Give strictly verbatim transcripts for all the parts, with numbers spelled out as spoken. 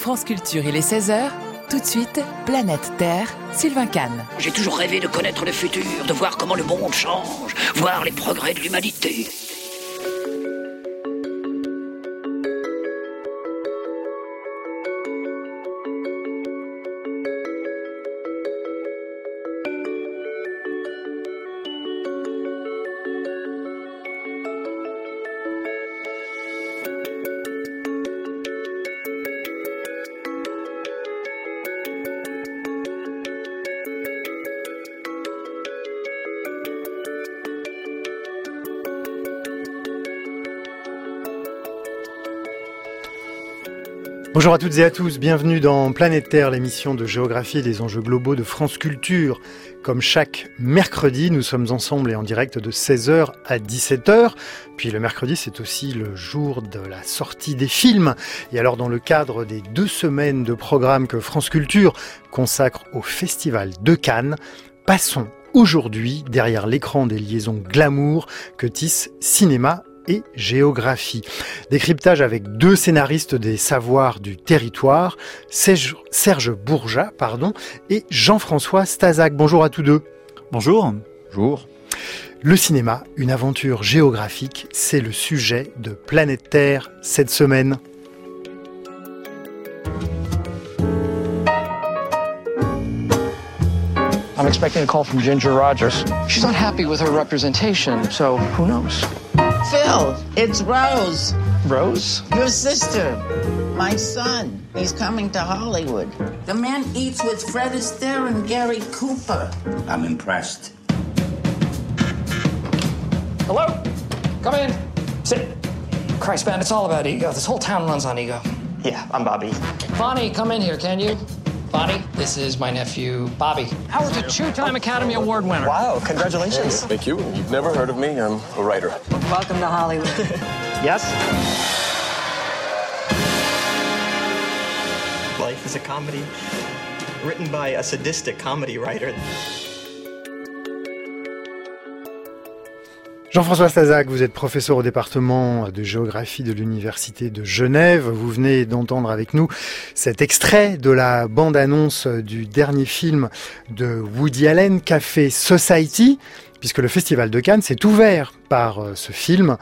France Culture, il est seize heures. Tout de suite, Planète Terre, Sylvain Kahn. J'ai toujours rêvé de connaître le futur, de voir comment le monde change, voir les progrès de l'humanité. Bonjour à toutes et à tous, bienvenue dans Planète Terre, l'émission de géographie et des enjeux globaux de France Culture. Comme chaque mercredi, nous sommes ensemble et en direct de seize heures à dix-sept heures. Puis le mercredi, c'est aussi le jour de la sortie des films. Et alors, dans le cadre des deux semaines de programme que France Culture consacre au Festival de Cannes, passons aujourd'hui derrière l'écran des liaisons glamour que tisse cinéma et géographie. Décryptage avec deux scénaristes des savoirs du territoire, Serge, Serge Bourjat pardon, et Jean-François Stasac. Bonjour à tous deux. Bonjour. Bonjour. Le cinéma, une aventure géographique, c'est le sujet de Planète Terre cette semaine. I'm expecting a call from Ginger Rogers. She's not happy with her representation, so who knows? Phil, it's Rose. Rose? Your sister. My son. He's coming to Hollywood. The man eats with Fred Astaire and Gary Cooper. I'm impressed. Hello? Come in. Sit. Christ, man, it's all about ego. This whole town runs on ego. Yeah, I'm Bobby. Bonnie, come in here, can you? Bonnie, this is my nephew, Bobby. Howard's a two-time Academy Award winner. Wow, congratulations. Thank you. You've never heard of me. I'm a writer. Welcome to Hollywood. Yes? Life is a comedy written by a sadistic comedy writer. Jean-François Stasac, vous êtes professeur au département de géographie de l'Université de Genève. Vous venez d'entendre avec nous cet extrait de la bande-annonce du dernier film de Woody Allen, Café Society, puisque le Festival de Cannes s'est ouvert par ce film.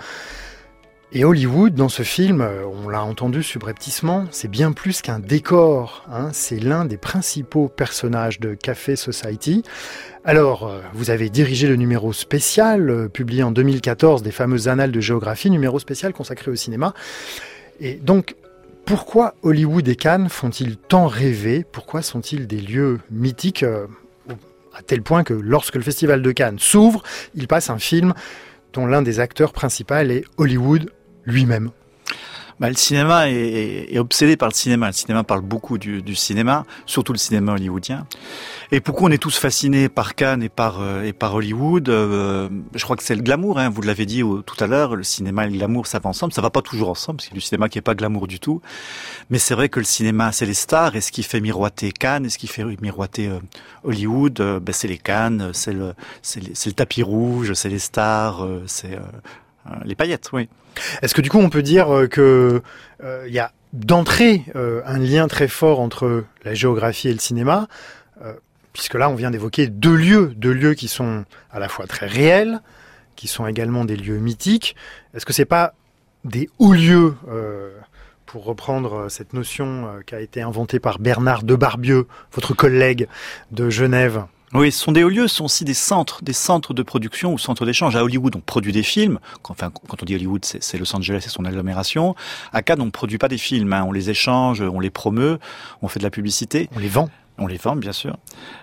Et Hollywood, dans ce film, on l'a entendu subrepticement, c'est bien plus qu'un décor, hein, c'est l'un des principaux personnages de Café Society. Alors, vous avez dirigé le numéro spécial, euh, publié en deux mille quatorze, des fameuses annales de géographie, numéro spécial consacré au cinéma. Et donc, pourquoi Hollywood et Cannes font-ils tant rêver ? Pourquoi sont-ils des lieux mythiques, euh, à tel point que lorsque le Festival de Cannes s'ouvre, il passe un film dont l'un des acteurs principaux est Hollywood lui-même. Bah, le cinéma est, est, est obsédé par le cinéma. Le cinéma parle beaucoup du, du cinéma, surtout le cinéma hollywoodien. Et pourquoi on est tous fascinés par Cannes et par, euh, et par Hollywood euh, Je crois que c'est le glamour, hein, vous l'avez dit au, tout à l'heure, le cinéma et le glamour, ça va ensemble. Ça va pas toujours ensemble, parce qu'il y a du cinéma qui est pas glamour du tout. Mais c'est vrai que le cinéma, c'est les stars, et ce qui fait miroiter Cannes, et ce qui fait miroiter euh, Hollywood, euh, ben, c'est les Cannes, c'est le, c'est, les, c'est le tapis rouge, c'est les stars, euh, c'est... Euh, les paillettes, oui. Est-ce que du coup on peut dire que il euh, y a d'entrée euh, un lien très fort entre la géographie et le cinéma, euh, puisque là on vient d'évoquer deux lieux, deux lieux qui sont à la fois très réels, qui sont également des lieux mythiques. Est-ce que c'est pas des hauts lieux, euh, pour reprendre cette notion euh, qui a été inventée par Bernard Debarbieux, votre collègue de Genève? Oui, ce sont des hauts lieux, ce sont aussi des centres, des centres de production ou centres d'échange. À Hollywood, on produit des films. Enfin, quand on dit Hollywood, c'est, c'est Los Angeles et son agglomération. À Cannes, on ne produit pas des films, hein. On les échange, on les promeut, on fait de la publicité. On les vend. On les vend, bien sûr.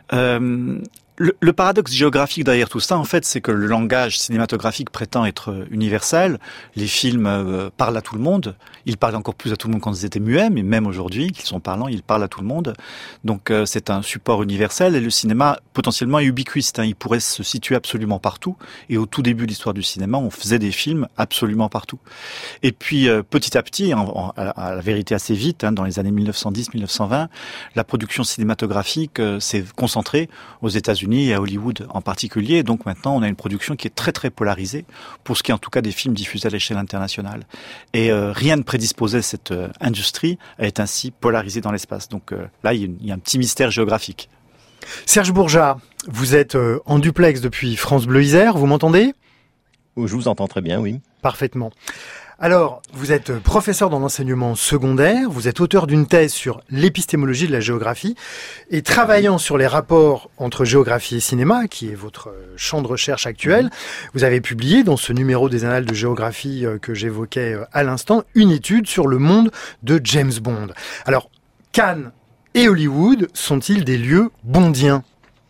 Euh, le, le paradoxe géographique derrière tout ça, en fait, c'est que le langage cinématographique prétend être universel. Les films euh, parlent à tout le monde. Ils parlent encore plus à tout le monde quand ils étaient muets, mais même aujourd'hui, qu'ils sont parlants, ils parlent à tout le monde. Donc, euh, c'est un support universel. Et le cinéma, potentiellement, est ubiquiste, hein. Il pourrait se situer absolument partout. Et au tout début de l'histoire du cinéma, on faisait des films absolument partout. Et puis, euh, petit à petit, en, en, à la vérité assez vite, hein, dans les années mille neuf cent dix mille neuf cent vingt, la production cinématographique euh, s'est concentrée aux États-Unis, États-Unis et à Hollywood en particulier. Donc maintenant, on a une production qui est très très polarisée, pour ce qui est en tout cas des films diffusés à l'échelle internationale. Et euh, rien ne prédisposait cette euh, industrie à être ainsi polarisée dans l'espace. Donc euh, là, il y, a une, il y a un petit mystère géographique. Serge Bourjat, vous êtes euh, en duplex depuis France Bleu Isère, vous m'entendez ? Je vous entends très bien, oui. Parfaitement. Alors, vous êtes professeur dans l'enseignement secondaire, vous êtes auteur d'une thèse sur l'épistémologie de la géographie et travaillant sur les rapports entre géographie et cinéma, qui est votre champ de recherche actuel, vous avez publié dans ce numéro des Annales de géographie que j'évoquais à l'instant, une étude sur le monde de James Bond. Alors, Cannes et Hollywood sont-ils des lieux bondiens ?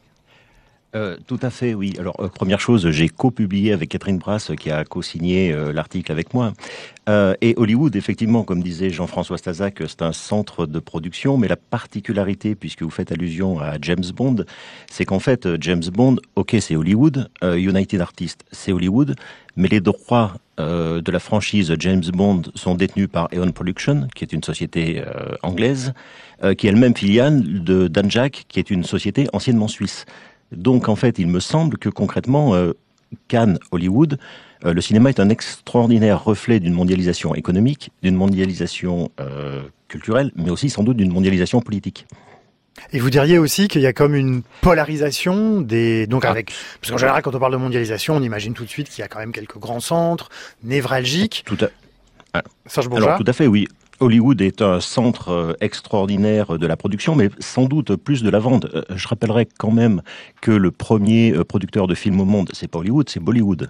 Euh, tout à fait, oui. Alors, euh, première chose, j'ai co-publié avec Catherine Brass, qui a co-signé euh, l'article avec moi. Euh, et Hollywood, effectivement, comme disait Jean-François Stasac, c'est un centre de production, mais la particularité, puisque vous faites allusion à James Bond, c'est qu'en fait, James Bond, ok, c'est Hollywood, euh, United Artists, c'est Hollywood, mais les droits euh, de la franchise James Bond sont détenus par Eon Production, qui est une société euh, anglaise, euh, qui est elle-même filiale de Danjaq, qui est une société anciennement suisse. Donc, en fait, il me semble que concrètement, euh, Cannes, Hollywood, euh, le cinéma est un extraordinaire reflet d'une mondialisation économique, d'une mondialisation euh, culturelle, mais aussi sans doute d'une mondialisation politique. Et vous diriez aussi qu'il y a comme une polarisation des, donc avec, parce qu'en général, quand on parle de mondialisation, on imagine tout de suite qu'il y a quand même quelques grands centres névralgiques. Tout à, alors, Serge Bourjat. Alors, tout à fait, oui. Hollywood est un centre extraordinaire de la production, mais sans doute plus de la vente. Je rappellerai quand même que le premier producteur de films au monde, c'est pas Hollywood, c'est Bollywood.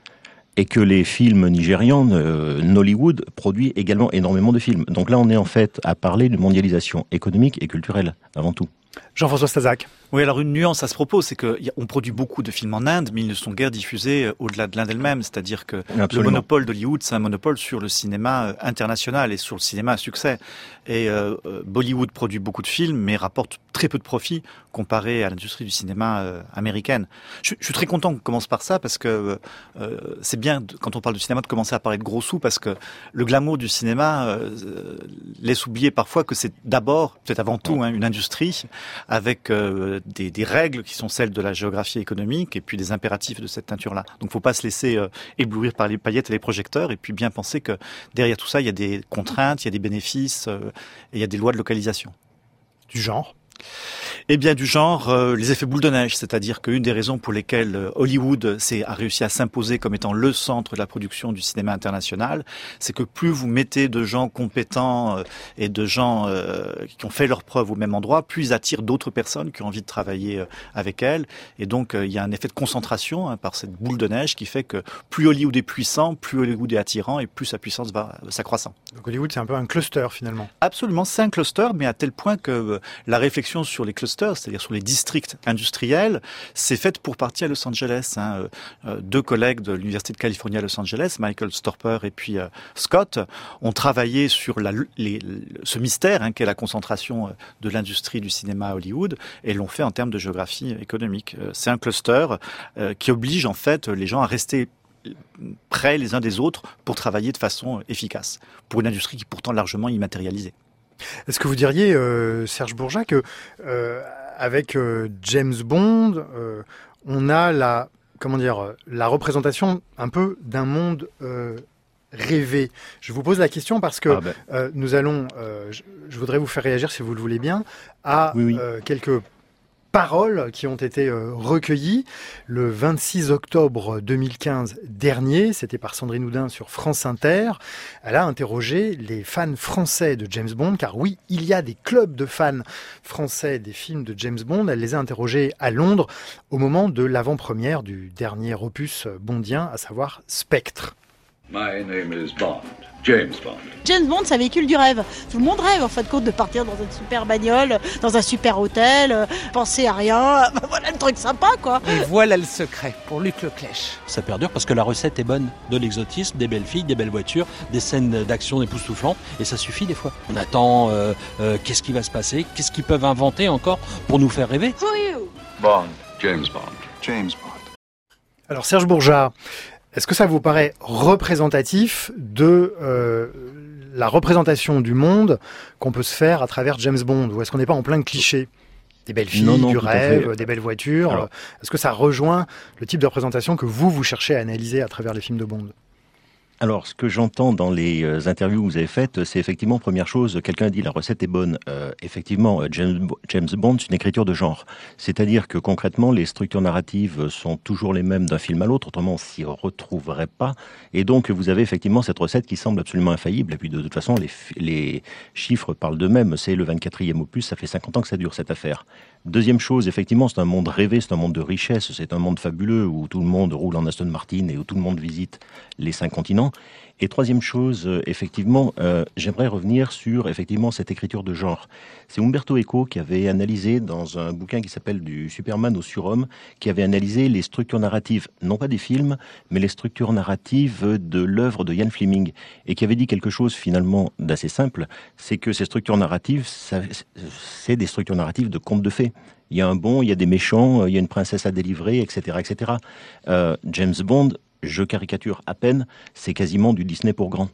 Et que les films nigérians, euh, Nollywood, produit également énormément de films. Donc là, on est en fait à parler d'une mondialisation économique et culturelle, avant tout. Jean-François Stasac. Oui, alors une nuance à ce propos, c'est qu'on produit beaucoup de films en Inde, mais ils ne sont guère diffusés au-delà de l'Inde elle-même. C'est-à-dire que Absolument. Le monopole d'Hollywood, c'est un monopole sur le cinéma international et sur le cinéma à succès. Et euh, Bollywood produit beaucoup de films, mais rapporte très peu de profits comparé à l'industrie du cinéma euh, américaine. Je, je suis très content qu'on commence par ça, parce que euh, c'est bien, de, quand on parle de cinéma, de commencer à parler de gros sous, parce que le glamour du cinéma euh, laisse oublier parfois que c'est d'abord, peut-être avant tout, hein, une industrie avec euh, des, des règles qui sont celles de la géographie économique et puis des impératifs de cette nature-là. Donc, faut pas se laisser euh, éblouir par les paillettes et les projecteurs, et puis bien penser que derrière tout ça, il y a des contraintes, il y a des bénéfices euh, et il y a des lois de localisation. Du genre ? Eh bien, du genre, euh, les effets boule de neige, c'est-à-dire qu'une des raisons pour lesquelles euh, Hollywood s'est, a réussi à s'imposer comme étant le centre de la production du cinéma international, c'est que plus vous mettez de gens compétents euh, et de gens euh, qui ont fait leurs preuves au même endroit, plus ils attirent d'autres personnes qui ont envie de travailler euh, avec elles. Et donc, euh, il y a un effet de concentration hein, par cette boule de neige qui fait que plus Hollywood est puissant, plus Hollywood est attirant et plus sa puissance va s'accroissant. Donc Hollywood, c'est un peu un cluster finalement. Absolument, c'est un cluster, mais à tel point que euh, la réflexion sur les clusters, c'est-à-dire sur les districts industriels, c'est fait pour partie à Los Angeles. Hein. Euh, deux collègues de l'Université de Californie à Los Angeles, Michael Storper et puis euh, Scott, ont travaillé sur la, les, ce mystère hein, qu'est la concentration de l'industrie du cinéma à Hollywood, et l'ont fait en termes de géographie économique. Euh, c'est un cluster euh, qui oblige en fait les gens à rester près les uns des autres pour travailler de façon efficace, pour une industrie qui est pourtant largement immatérialisée. Est-ce que vous diriez, euh, Serge Bourjat, que euh, avec euh, James Bond, euh, on a la, comment dire, la représentation un peu d'un monde euh, rêvé ? Je vous pose la question parce que ah ben. euh, nous allons, euh, je, je voudrais vous faire réagir, si vous le voulez bien, à oui, oui. Euh, quelques paroles qui ont été euh, recueillies le vingt-six octobre deux mille quinze dernier. C'était par Sandrine Oudin sur France Inter. Elle a interrogé les fans français de James Bond, car oui, il y a des clubs de fans français des films de James Bond. Elle les a interrogés à Londres au moment de l'avant-première du dernier opus bondien, à savoir Spectre. My name is Bond. James Bond. James Bond, ça véhicule du rêve. Tout le monde rêve, en fin de compte, de partir dans une super bagnole, dans un super hôtel, euh, penser à rien. Voilà le truc sympa, quoi. Et voilà le secret pour Luc Leclèche. Ça perdure parce que la recette est bonne. De l'exotisme, des belles filles, des belles voitures, des scènes d'action époustouflantes, et ça suffit des fois. On attend euh, euh, qu'est-ce qui va se passer, qu'est-ce qu'ils peuvent inventer encore pour nous faire rêver. Who are you? Bond. James Bond. James Bond. Alors Serge Bourjat, est-ce que ça vous paraît représentatif de euh, la représentation du monde qu'on peut se faire à travers James Bond, ou est-ce qu'on n'est pas en plein cliché ? Des belles filles, non, non, du rêve, fait. des belles voitures. Alors, est-ce que ça rejoint le type de représentation que vous, vous cherchez à analyser à travers les films de Bond ? Alors, ce que j'entends dans les euh, interviews que vous avez faites, c'est effectivement, première chose, quelqu'un a dit la recette est bonne. Euh, effectivement, James, James Bond, c'est une écriture de genre. C'est-à-dire que concrètement, les structures narratives sont toujours les mêmes d'un film à l'autre, autrement on s'y retrouverait pas. Et donc, vous avez effectivement cette recette qui semble absolument infaillible. Et puis, de toute façon, les, les chiffres parlent d'eux-mêmes. C'est le vingt-quatrième opus, ça fait cinquante ans que ça dure, cette affaire. Deuxième chose, effectivement, c'est un monde rêvé, c'est un monde de richesse, c'est un monde fabuleux où tout le monde roule en Aston Martin et où tout le monde visite les cinq continents. Et troisième chose, euh, effectivement, euh, j'aimerais revenir sur effectivement cette écriture de genre. C'est Umberto Eco qui avait analysé dans un bouquin qui s'appelle Du Superman au surhomme, qui avait analysé les structures narratives, non pas des films, mais les structures narratives de l'œuvre de Ian Fleming, et qui avait dit quelque chose finalement d'assez simple, c'est que ces structures narratives, ça, c'est des structures narratives de contes de fées. Il y a un bon, il y a des méchants, il y a une princesse à délivrer, et cetera, et cetera. Euh, James Bond, je caricature à peine, c'est quasiment du Disney pour grands.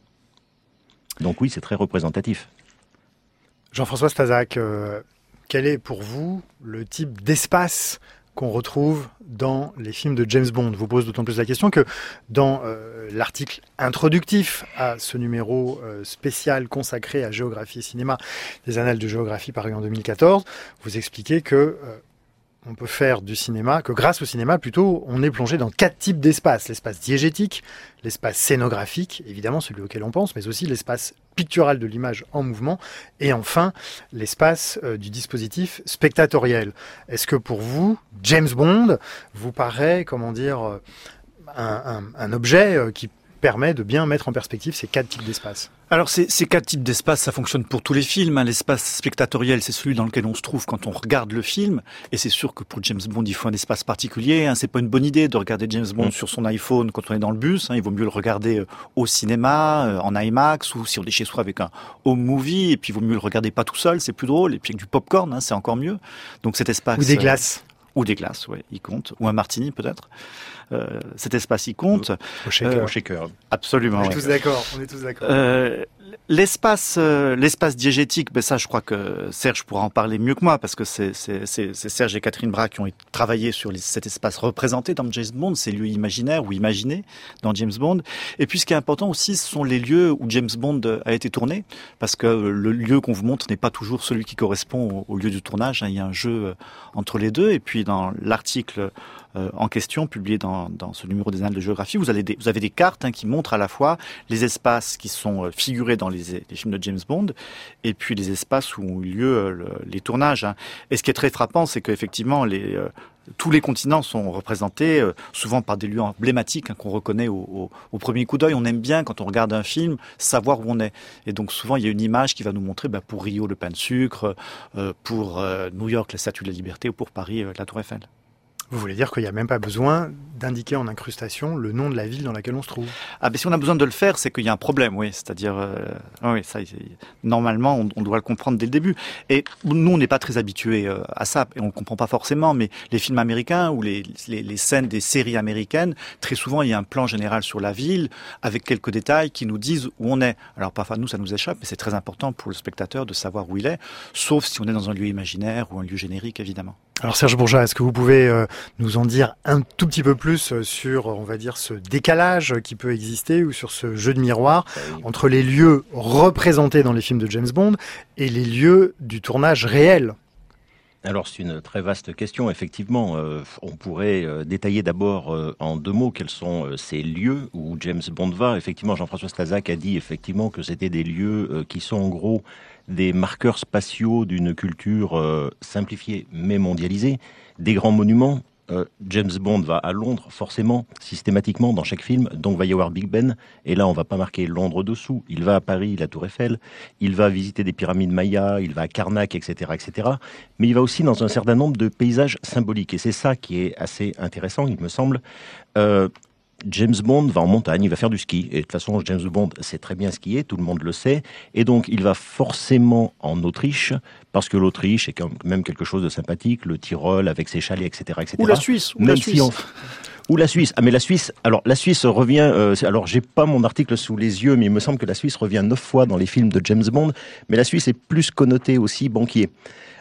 Donc oui, c'est très représentatif. Jean-François Stasac, euh, quel est pour vous le type d'espace qu'on retrouve dans les films de James Bond ? Je vous pose d'autant plus la question que dans euh, l'article introductif à ce numéro euh, spécial consacré à géographie et cinéma des Annales de géographie paru en deux mille quatorze, vous expliquez que euh, on peut faire du cinéma, que grâce au cinéma, plutôt, on est plongé dans quatre types d'espaces. L'espace diégétique, l'espace scénographique, évidemment celui auquel on pense, mais aussi l'espace pictural de l'image en mouvement, et enfin, l'espace euh, du dispositif spectatoriel. Est-ce que pour vous, James Bond vous paraît, comment dire, euh, un, un, un objet euh, qui permet de bien mettre en perspective ces quatre types d'espaces ? Alors ces, ces quatre types d'espaces, ça fonctionne pour tous les films. Hein. L'espace spectatoriel, c'est celui dans lequel on se trouve quand on regarde le film. Et c'est sûr que pour James Bond, il faut un espace particulier. Hein. C'est pas une bonne idée de regarder James Bond mmh. sur son iPhone quand on est dans le bus. Hein. Il vaut mieux le regarder au cinéma, en IMAX, ou si on est chez soi avec un home movie. Et puis il vaut mieux le regarder pas tout seul, c'est plus drôle. Et puis avec du popcorn, hein, c'est encore mieux. Donc cet espace. Ou des glaces. Euh, ou des glaces, ouais, il compte. Ou un martini peut-être. Euh, cet espace, il compte. Au shaker. Euh, au shaker. Absolument. On est ouais. tous d'accord. On est tous d'accord. Euh, l'espace, euh, l'espace diégétique, ben ça, je crois que Serge pourra en parler mieux que moi parce que c'est, c'est, c'est, c'est Serge et Catherine Bras qui ont travaillé sur les, cet espace représenté dans James Bond, ces lieux imaginaires ou imaginés dans James Bond. Et puis, ce qui est important aussi, ce sont les lieux où James Bond a été tourné, parce que le lieu qu'on vous montre n'est pas toujours celui qui correspond au, au lieu du tournage. Hein. Il y a un jeu entre les deux. Et puis, dans l'article Euh, en question, publié dans, dans ce numéro des Annales de géographie, vous, allez des, vous avez des cartes hein, qui montrent à la fois les espaces qui sont euh, figurés dans les, les films de James Bond et puis les espaces où ont eu lieu euh, le, les tournages. Hein. Et ce qui est très frappant, c'est qu'effectivement, les, euh, tous les continents sont représentés euh, souvent par des lieux emblématiques hein, qu'on reconnaît au, au, au premier coup d'œil. On aime bien, quand on regarde un film, savoir où on est. Et donc souvent, il y a une image qui va nous montrer, bah, pour Rio, le pain de sucre, euh, pour euh, New York, la Statue de la Liberté, ou pour Paris, euh, la Tour Eiffel. Vous voulez dire qu'il n'y a même pas besoin d'indiquer en incrustation le nom de la ville dans laquelle on se trouve ? Ah ben si on a besoin de le faire, c'est qu'il y a un problème, oui. C'est-à-dire, euh, oui, ça, normalement, on, on doit le comprendre dès le début. Et nous, on n'est pas très habitués euh, à ça, et on le comprend pas forcément. Mais les films américains ou les, les, les scènes des séries américaines, très souvent, il y a un plan général sur la ville avec quelques détails qui nous disent où on est. Alors parfois, nous, ça nous échappe, mais c'est très important pour le spectateur de savoir où il est, sauf si on est dans un lieu imaginaire ou un lieu générique, évidemment. Alors Serge Bourgeat, est-ce que vous pouvez euh, nous en dire un tout petit peu plus sur, on va dire, ce décalage qui peut exister ou sur ce jeu de miroir entre les lieux représentés dans les films de James Bond et les lieux du tournage réel ? Alors c'est une très vaste question, effectivement. Euh, on pourrait euh, détailler d'abord euh, en deux mots quels sont euh, ces lieux où James Bond va. Effectivement, Jean-François Stasac a dit effectivement que c'était des lieux euh, qui sont en gros des marqueurs spatiaux d'une culture euh, simplifiée mais mondialisée, des grands monuments. Euh, James Bond va à Londres, forcément, systématiquement, dans chaque film, donc va y avoir Big Ben, et là on va pas marquer Londres dessous, il va à Paris, la Tour Eiffel, il va visiter des pyramides mayas, il va à Karnak, et cetera, et cetera, mais il va aussi dans un certain nombre de paysages symboliques, et c'est ça qui est assez intéressant, il me semble. Euh, James Bond va en montagne, il va faire du ski. Et de toute façon, James Bond sait très bien skier, tout le monde le sait. Et donc, il va forcément en Autriche, parce que l'Autriche est quand même quelque chose de sympathique, le Tyrol avec ses chalets, et cetera, et cetera. Ou la Suisse, ou même la si Suisse. on... Ou la Suisse. Ah, mais la Suisse, alors la Suisse revient, euh, alors j'ai pas mon article sous les yeux, mais il me semble que la Suisse revient neuf fois dans les films de James Bond, mais la Suisse est plus connotée aussi banquier.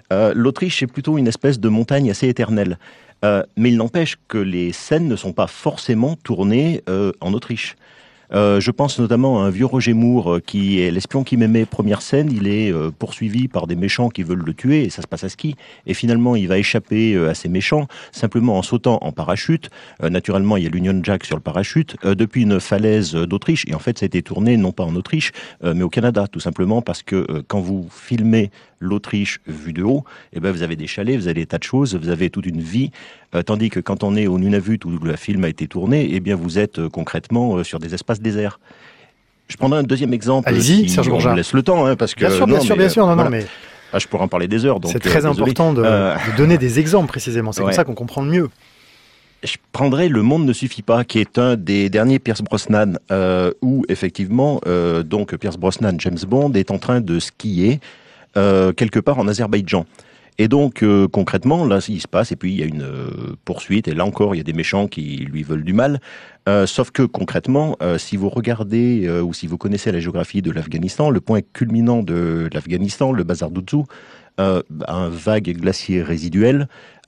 Euh, L'Autriche, c'est plutôt une espèce de montagne assez éternelle. Euh, mais il n'empêche que les scènes ne sont pas forcément tournées euh, en Autriche. Euh, je pense notamment à un vieux Roger Moore euh, qui est l'espion qui m'aimait. Première scène, il est euh, poursuivi par des méchants qui veulent le tuer et ça se passe à ski. Et finalement, il va échapper euh, à ces méchants simplement en sautant en parachute. Euh, naturellement, il y a l'Union Jack sur le parachute euh, depuis une falaise d'Autriche. Et en fait, ça a été tourné non pas en Autriche, euh, mais au Canada, tout simplement parce que euh, quand vous filmez l'Autriche vue de haut, eh ben vous avez des chalets, vous avez des tas de choses, vous avez toute une vie. Euh, tandis que quand on est au Nunavut où le film a été tourné, eh bien vous êtes euh, concrètement euh, sur des espaces déserts. Je prendrai un deuxième exemple. Allez-y, si Serge Bourgeat. On me laisse le temps, hein, parce que bien sûr, non, bien sûr, mais, bien sûr, non, voilà. non, mais ah, je pourrais en parler des heures. Donc c'est très euh, important de, euh... de donner des exemples précisément. C'est ouais. comme ça qu'on comprend le mieux. Je prendrais Le Monde ne suffit pas, qui est un des derniers Pierce Brosnan, euh, où effectivement, euh, donc Pierce Brosnan, James Bond, est en train de skier euh, quelque part en Azerbaïdjan. Et donc, euh, concrètement, là, il se passe, et puis il y a une euh, poursuite, et là encore, il y a des méchants qui lui veulent du mal. Euh, sauf que, concrètement, euh, si vous regardez, euh, ou si vous connaissez la géographie de l'Afghanistan, le point culminant de l'Afghanistan, le Bazar d'Ouzou, euh, un vague glacier résiduel,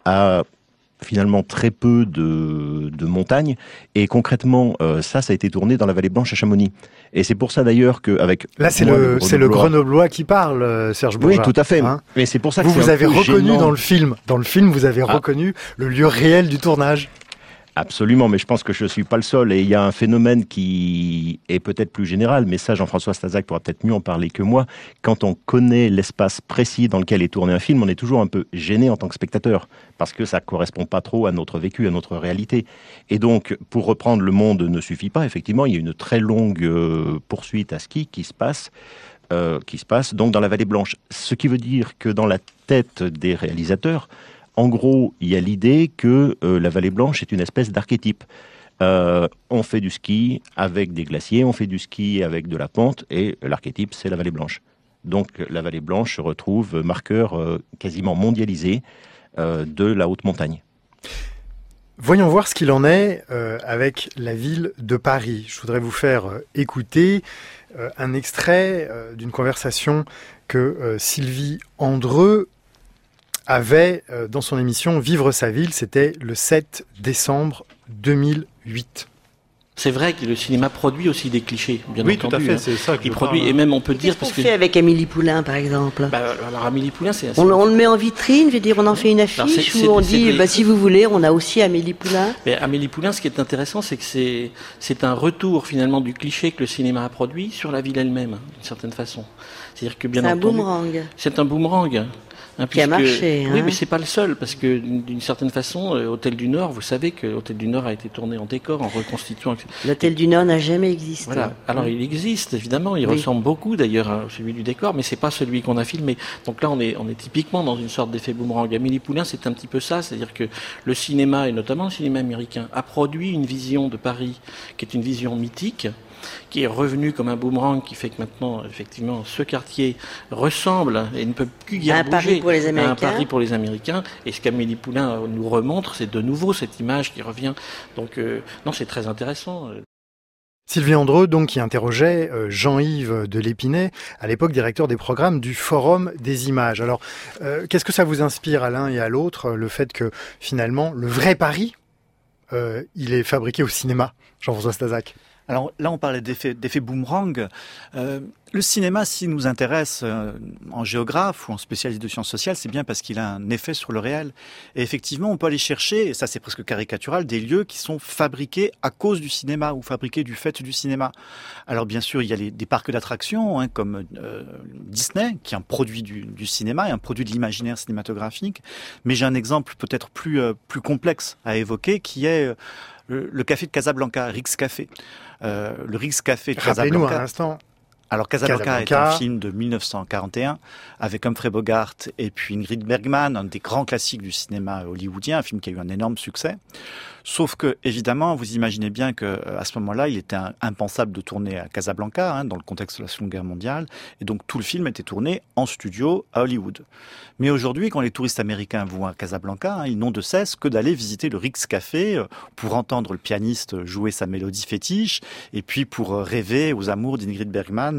a finalement très peu de, de montagnes, et concrètement, euh, ça, ça a été tourné dans la Vallée Blanche à Chamonix. Et c'est pour ça d'ailleurs qu'avec... Là, c'est moi, le, le c'est le Grenoblois qui parle, euh, Serge Bourgeat. Oui, tout à fait. Hein mais c'est pour ça que vous, c'est vous un avez peu reconnu gênant. dans le film, dans le film, vous avez ah. reconnu le lieu réel du tournage. Absolument, mais je pense que je ne suis pas le seul. Et il y a un phénomène qui est peut-être plus général, mais ça, Jean-François Stasac pourra peut-être mieux en parler que moi. Quand on connaît l'espace précis dans lequel est tourné un film, on est toujours un peu gêné en tant que spectateur, parce que ça ne correspond pas trop à notre vécu, à notre réalité. Et donc, pour reprendre Le Monde ne suffit pas, effectivement, il y a une très longue euh, poursuite à ski qui se passe, euh, qui se passe donc dans la Vallée Blanche. Ce qui veut dire que dans la tête des réalisateurs, en gros, il y a l'idée que euh, la Vallée Blanche est une espèce d'archétype. Euh, on fait du ski avec des glaciers, on fait du ski avec de la pente, et l'archétype, c'est la Vallée Blanche. Donc la Vallée Blanche se retrouve marqueur euh, quasiment mondialisé euh, de la haute montagne. Voyons voir ce qu'il en est euh, avec la ville de Paris. Je voudrais vous faire euh, écouter euh, un extrait euh, d'une conversation que euh, Sylvie Andreu avait euh, dans son émission Vivre sa ville, c'était le sept décembre deux mille huit. C'est vrai que le cinéma produit aussi des clichés, bien oui, entendu. Oui, tout à fait, hein. c'est ça que Il je produit, parle. et même on peut dire... Qu'est-ce parce qu'on que... fait avec Amélie Poulain, par exemple bah, Alors Amélie Poulain, c'est... c'est... On, on le met en vitrine, je veux dire, on en fait une affiche, Alors, c'est, où c'est, on c'est dit, des... bah, si vous voulez, on a aussi Amélie Poulain. Mais Amélie Poulain, ce qui est intéressant, c'est que c'est, c'est un retour, finalement, du cliché que le cinéma a produit sur la ville elle-même, d'une certaine façon. C'est-à-dire que, bien c'est entendu... un boomerang. C'est un boomerang. Hein, qui a marché. Oui, hein. mais c'est pas le seul, parce que d'une certaine façon, euh, Hôtel du Nord, vous savez que Hôtel du Nord a été tourné en décor, en reconstituant. L'Hôtel du Nord n'a jamais existé. Voilà. Alors il existe, évidemment, il oui. ressemble beaucoup d'ailleurs à celui du décor, mais c'est pas celui qu'on a filmé. Donc là, on est, on est typiquement dans une sorte d'effet boomerang. Amélie Poulain, c'est un petit peu ça, c'est-à-dire que le cinéma, et notamment le cinéma américain, a produit une vision de Paris qui est une vision mythique, qui est revenu comme un boomerang, qui fait que maintenant, effectivement, ce quartier ressemble et ne peut plus guère un bouger Paris pour les Américains. à un Paris pour les Américains. Et ce qu'Amélie Poulain nous remontre, c'est de nouveau cette image qui revient. Donc, euh, non, c'est très intéressant. Sylvie Andreu, donc, qui interrogeait euh, Jean-Yves de l'Épinay, à l'époque directeur des programmes du Forum des images. Alors, euh, qu'est-ce que ça vous inspire à l'un et à l'autre, le fait que, finalement, le vrai Paris, euh, il est fabriqué au cinéma, Jean-François Stasac? Alors là, on parlait d'effet, d'effet boomerang. Euh, le cinéma, s'il nous intéresse euh, en géographe ou en spécialiste de sciences sociales, c'est bien parce qu'il a un effet sur le réel. Et effectivement, on peut aller chercher, et ça c'est presque caricatural, des lieux qui sont fabriqués à cause du cinéma ou fabriqués du fait du cinéma. Alors bien sûr, il y a les, des parcs d'attractions hein, comme euh, Disney, qui est un produit du, du cinéma et un produit de l'imaginaire cinématographique. Mais j'ai un exemple peut-être plus, euh, plus complexe à évoquer, qui est euh, le, le café de Casablanca, Rix Café. Euh, le Rix Café de Casablanca. Rappelez-nous un instant. Alors Casablanca, Casablanca est un film de mille neuf cent quarante et un avec Humphrey Bogart et puis Ingrid Bergman, un des grands classiques du cinéma hollywoodien, un film qui a eu un énorme succès. Sauf que, évidemment, vous imaginez bien que à ce moment-là, il était impensable de tourner à Casablanca, hein, dans le contexte de la Seconde Guerre mondiale, et donc tout le film était tourné en studio à Hollywood. Mais aujourd'hui, quand les touristes américains vont à Casablanca, hein, ils n'ont de cesse que d'aller visiter le Rix Café pour entendre le pianiste jouer sa mélodie fétiche, et puis pour rêver aux amours d'Ingrid Bergman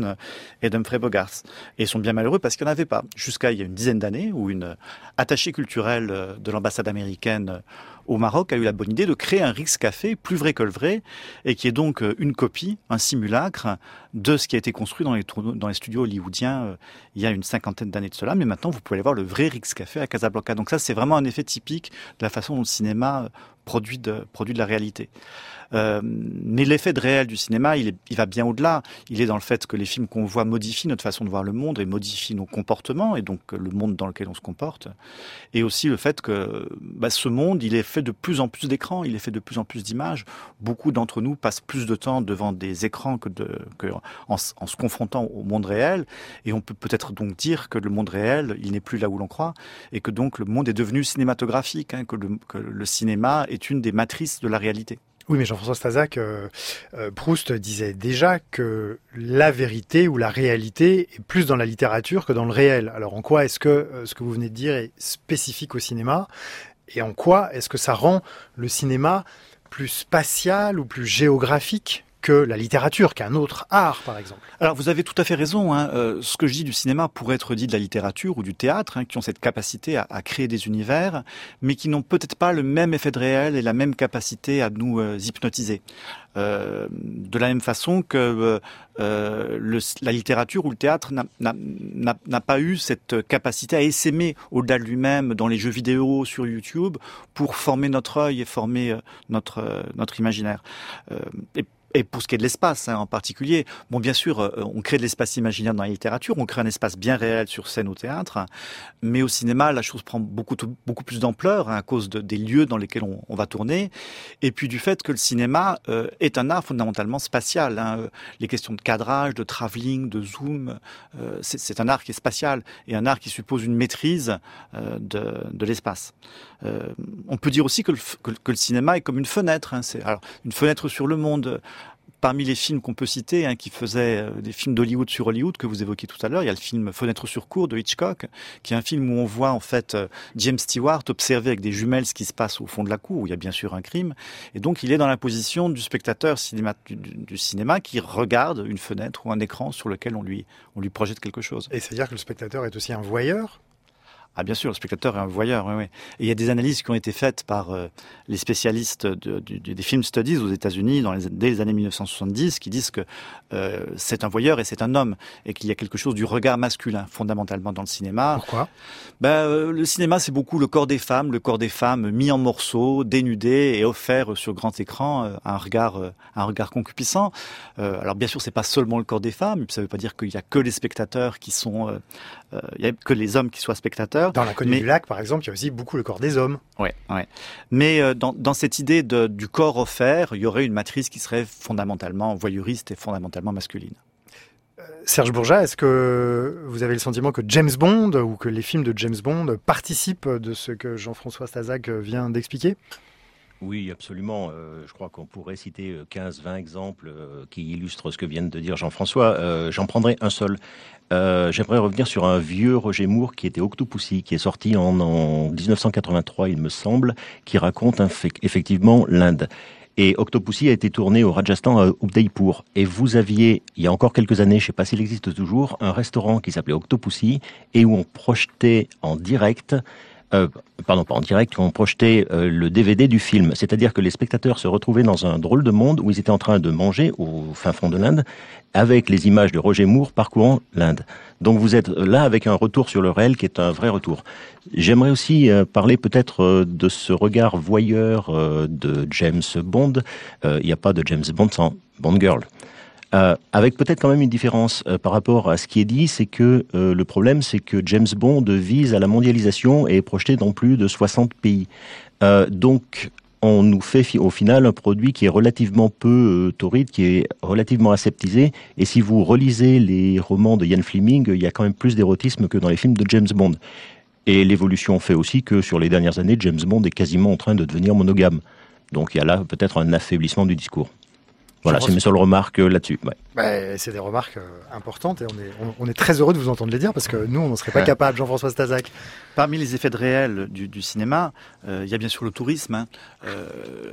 Wilson et d'Humphrey Bogart. Et ils sont bien malheureux parce qu'il n'y en avait pas. Jusqu'à il y a une dizaine d'années, où une attachée culturelle de l'ambassade américaine au Maroc a eu la bonne idée de créer un Ritz Café plus vrai que le vrai, et qui est donc une copie, un simulacre de ce qui a été construit dans les, tourno- dans les studios hollywoodiens euh, il y a une cinquantaine d'années de cela. Mais maintenant, vous pouvez aller voir le vrai Ritz Café à Casablanca. Donc ça, c'est vraiment un effet typique de la façon dont le cinéma produit de, produit de la réalité. Euh, mais l'effet de réel du cinéma, il, est, il va bien au-delà. Il est dans le fait que les films qu'on voit modifient notre façon de voir le monde et modifient nos comportements, et donc le monde dans lequel on se comporte. Et aussi le fait que bah, ce monde, il est fait de plus en plus d'écrans, il est fait de plus en plus d'images. Beaucoup d'entre nous passent plus de temps devant des écrans que, de, que en, en se confrontant au monde réel. Et on peut peut-être donc dire que le monde réel, il n'est plus là où l'on croit, et que donc le monde est devenu cinématographique, hein, que, le, que le cinéma est une des matrices de la réalité. Oui, mais Jean-François Stasac, euh, euh, Proust disait déjà que la vérité ou la réalité est plus dans la littérature que dans le réel. Alors en quoi est-ce que euh, ce que vous venez de dire est spécifique au cinéma, et en quoi est-ce que ça rend le cinéma plus spatial ou plus géographique que la littérature, qu'un autre art, par exemple? Alors, vous avez tout à fait raison. Hein. Euh, ce que je dis du cinéma pourrait être dit de la littérature ou du théâtre, hein, qui ont cette capacité à, à créer des univers, mais qui n'ont peut-être pas le même effet de réel et la même capacité à nous euh, hypnotiser. Euh, de la même façon que euh, le, la littérature ou le théâtre n'a, n'a, n'a, n'a pas eu cette capacité à essaimer au-delà de lui-même dans les jeux vidéo sur YouTube pour former notre œil et former euh, notre, euh, notre imaginaire. Euh, et Et pour ce qui est de l'espace, hein, en particulier, bon, bien sûr, euh, on crée de l'espace imaginaire dans la littérature, on crée un espace bien réel sur scène au théâtre, mais au cinéma, la chose prend beaucoup, beaucoup plus d'ampleur, hein, à cause de, des lieux dans lesquels on, on va tourner, et puis du fait que le cinéma euh, est un art fondamentalement spatial. Hein, les questions de cadrage, de travelling, de zoom, euh, c'est, c'est un art qui est spatial, et un art qui suppose une maîtrise euh, de, de l'espace. Euh, on peut dire aussi que le, que, que le cinéma est comme une fenêtre, hein, c'est, alors, une fenêtre sur le monde. Parmi les films qu'on peut citer, hein, qui faisaient euh, des films d'Hollywood sur Hollywood que vous évoquiez tout à l'heure, il y a le film Fenêtre sur cour de Hitchcock, qui est un film où on voit en fait euh, James Stewart observer avec des jumelles ce qui se passe au fond de la cour, où il y a bien sûr un crime, et donc il est dans la position du spectateur cinéma, du, du cinéma qui regarde une fenêtre ou un écran sur lequel on lui, on lui projette quelque chose. Et c'est-à-dire que le spectateur est aussi un voyeur ? Ah bien sûr, le spectateur est un voyeur, oui, oui. Et il y a des analyses qui ont été faites par euh, les spécialistes de, de, de, des film studies aux États-Unis dans les, dès les années mille neuf cent soixante-dix, qui disent que euh, c'est un voyeur et c'est un homme, et qu'il y a quelque chose du regard masculin fondamentalement dans le cinéma. Pourquoi ? Ben, euh, le cinéma, c'est beaucoup le corps des femmes, le corps des femmes mis en morceaux, dénudé et offert sur grand écran, euh, un regard, euh, un regard concupiscent. Euh, alors bien sûr, c'est pas seulement le corps des femmes, ça veut pas dire qu'il y a que les spectateurs qui sont, euh, euh, il y a que les hommes qui soient spectateurs. Dans L'Inconnu mais... du lac, par exemple, il y a aussi beaucoup le corps des hommes. Ouais, ouais. Mais euh, dans, dans cette idée de, du corps offert, il y aurait une matrice qui serait fondamentalement voyeuriste et fondamentalement masculine. Euh, Serge Bourgeat, est-ce que vous avez le sentiment que James Bond ou que les films de James Bond participent de ce que Jean-François Stasac vient d'expliquer ? Oui, absolument. Euh, je crois qu'on pourrait citer quinze vingt exemples euh, qui illustrent ce que vient de dire Jean-François. Euh, j'en prendrai un seul. Euh, j'aimerais revenir sur un vieux Roger Moore qui était Octopussy, qui est sorti en, en dix-neuf cent quatre-vingt-trois, il me semble, qui raconte un, effectivement l'Inde. Et Octopussy a été tourné au Rajasthan à Udaipur. Et vous aviez, il y a encore quelques années, je ne sais pas s'il existe toujours, un restaurant qui s'appelait Octopussy et où on projetait en direct... Euh, pardon, pas en direct, on projetait euh, le D V D du film. C'est-à-dire que les spectateurs se retrouvaient dans un drôle de monde où ils étaient en train de manger au fin fond de l'Inde avec les images de Roger Moore parcourant l'Inde. Donc vous êtes là avec un retour sur le réel qui est un vrai retour. J'aimerais aussi euh, parler peut-être euh, de ce regard voyeur euh, de James Bond. Euh, il n'y a pas de James Bond sans Bond Girl. Euh, avec peut-être quand même une différence euh, par rapport à ce qui est dit, c'est que euh, le problème, c'est que James Bond vise à la mondialisation et est projeté dans plus de soixante pays. Euh, donc, on nous fait fi- au final un produit qui est relativement peu euh, torride, qui est relativement aseptisé. Et si vous relisez les romans de Ian Fleming, il y a quand même plus d'érotisme que dans les films de James Bond. Et l'évolution fait aussi que sur les dernières années, James Bond est quasiment en train de devenir monogame. Donc, il y a là peut-être un affaiblissement du discours. Voilà, c'est mes seules remarques euh, là-dessus. Ouais. Bah, c'est des remarques euh, importantes et on est, on, on est très heureux de vous entendre les dire parce que nous, on n'en serait pas ouais. capable, Jean-François Stasac. Parmi les effets de réel du, du cinéma, euh, il y a bien sûr le tourisme. Hein. Euh,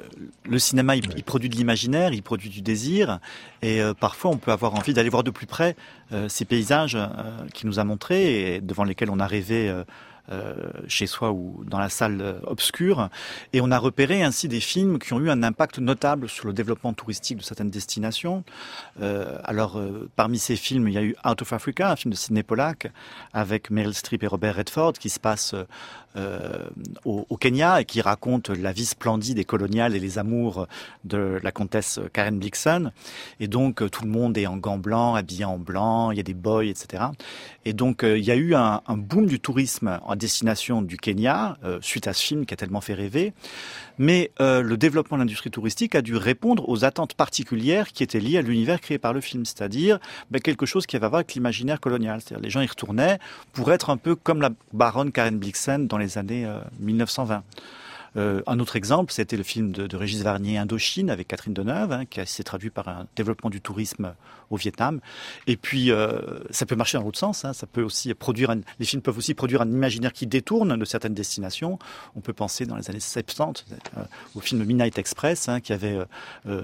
le cinéma, il, il produit de l'imaginaire, il produit du désir et euh, parfois on peut avoir envie d'aller voir de plus près euh, ces paysages euh, qu'il nous a montrés et devant lesquels on a rêvé euh, Euh, chez soi ou dans la salle euh, obscure, et on a repéré ainsi des films qui ont eu un impact notable sur le développement touristique de certaines destinations. Euh, alors, euh, parmi ces films, il y a eu Out of Africa, un film de Sidney Pollack, avec Meryl Streep et Robert Redford, qui se passe euh, au, au Kenya et qui raconte la vie splendide et coloniale et les amours de la comtesse Karen Blixen. Et donc, euh, tout le monde est en gants blancs, habillé en blanc, il y a des boys, et cetera. Et donc, euh, il y a eu un, un boom du tourisme en destination du Kenya, euh, suite à ce film qui a tellement fait rêver. Mais euh, le développement de l'industrie touristique a dû répondre aux attentes particulières qui étaient liées à l'univers créé par le film, c'est-à-dire ben, quelque chose qui avait à voir avec l'imaginaire colonial. C'est-à-dire les gens y retournaient pour être un peu comme la baronne Karen Blixen dans les années euh, mille neuf cent vingt. Euh, un autre exemple, c'était le film de, de Régis Varnier, Indochine, avec Catherine Deneuve, hein, qui s'est traduit par un développement du tourisme au Vietnam. Et puis, euh, ça peut marcher dans l'autre sens. Hein, ça peut aussi produire un, les films peuvent aussi produire un imaginaire qui détourne de certaines destinations. On peut penser dans les années soixante-dix euh, au film Midnight Express, hein, qui avait euh,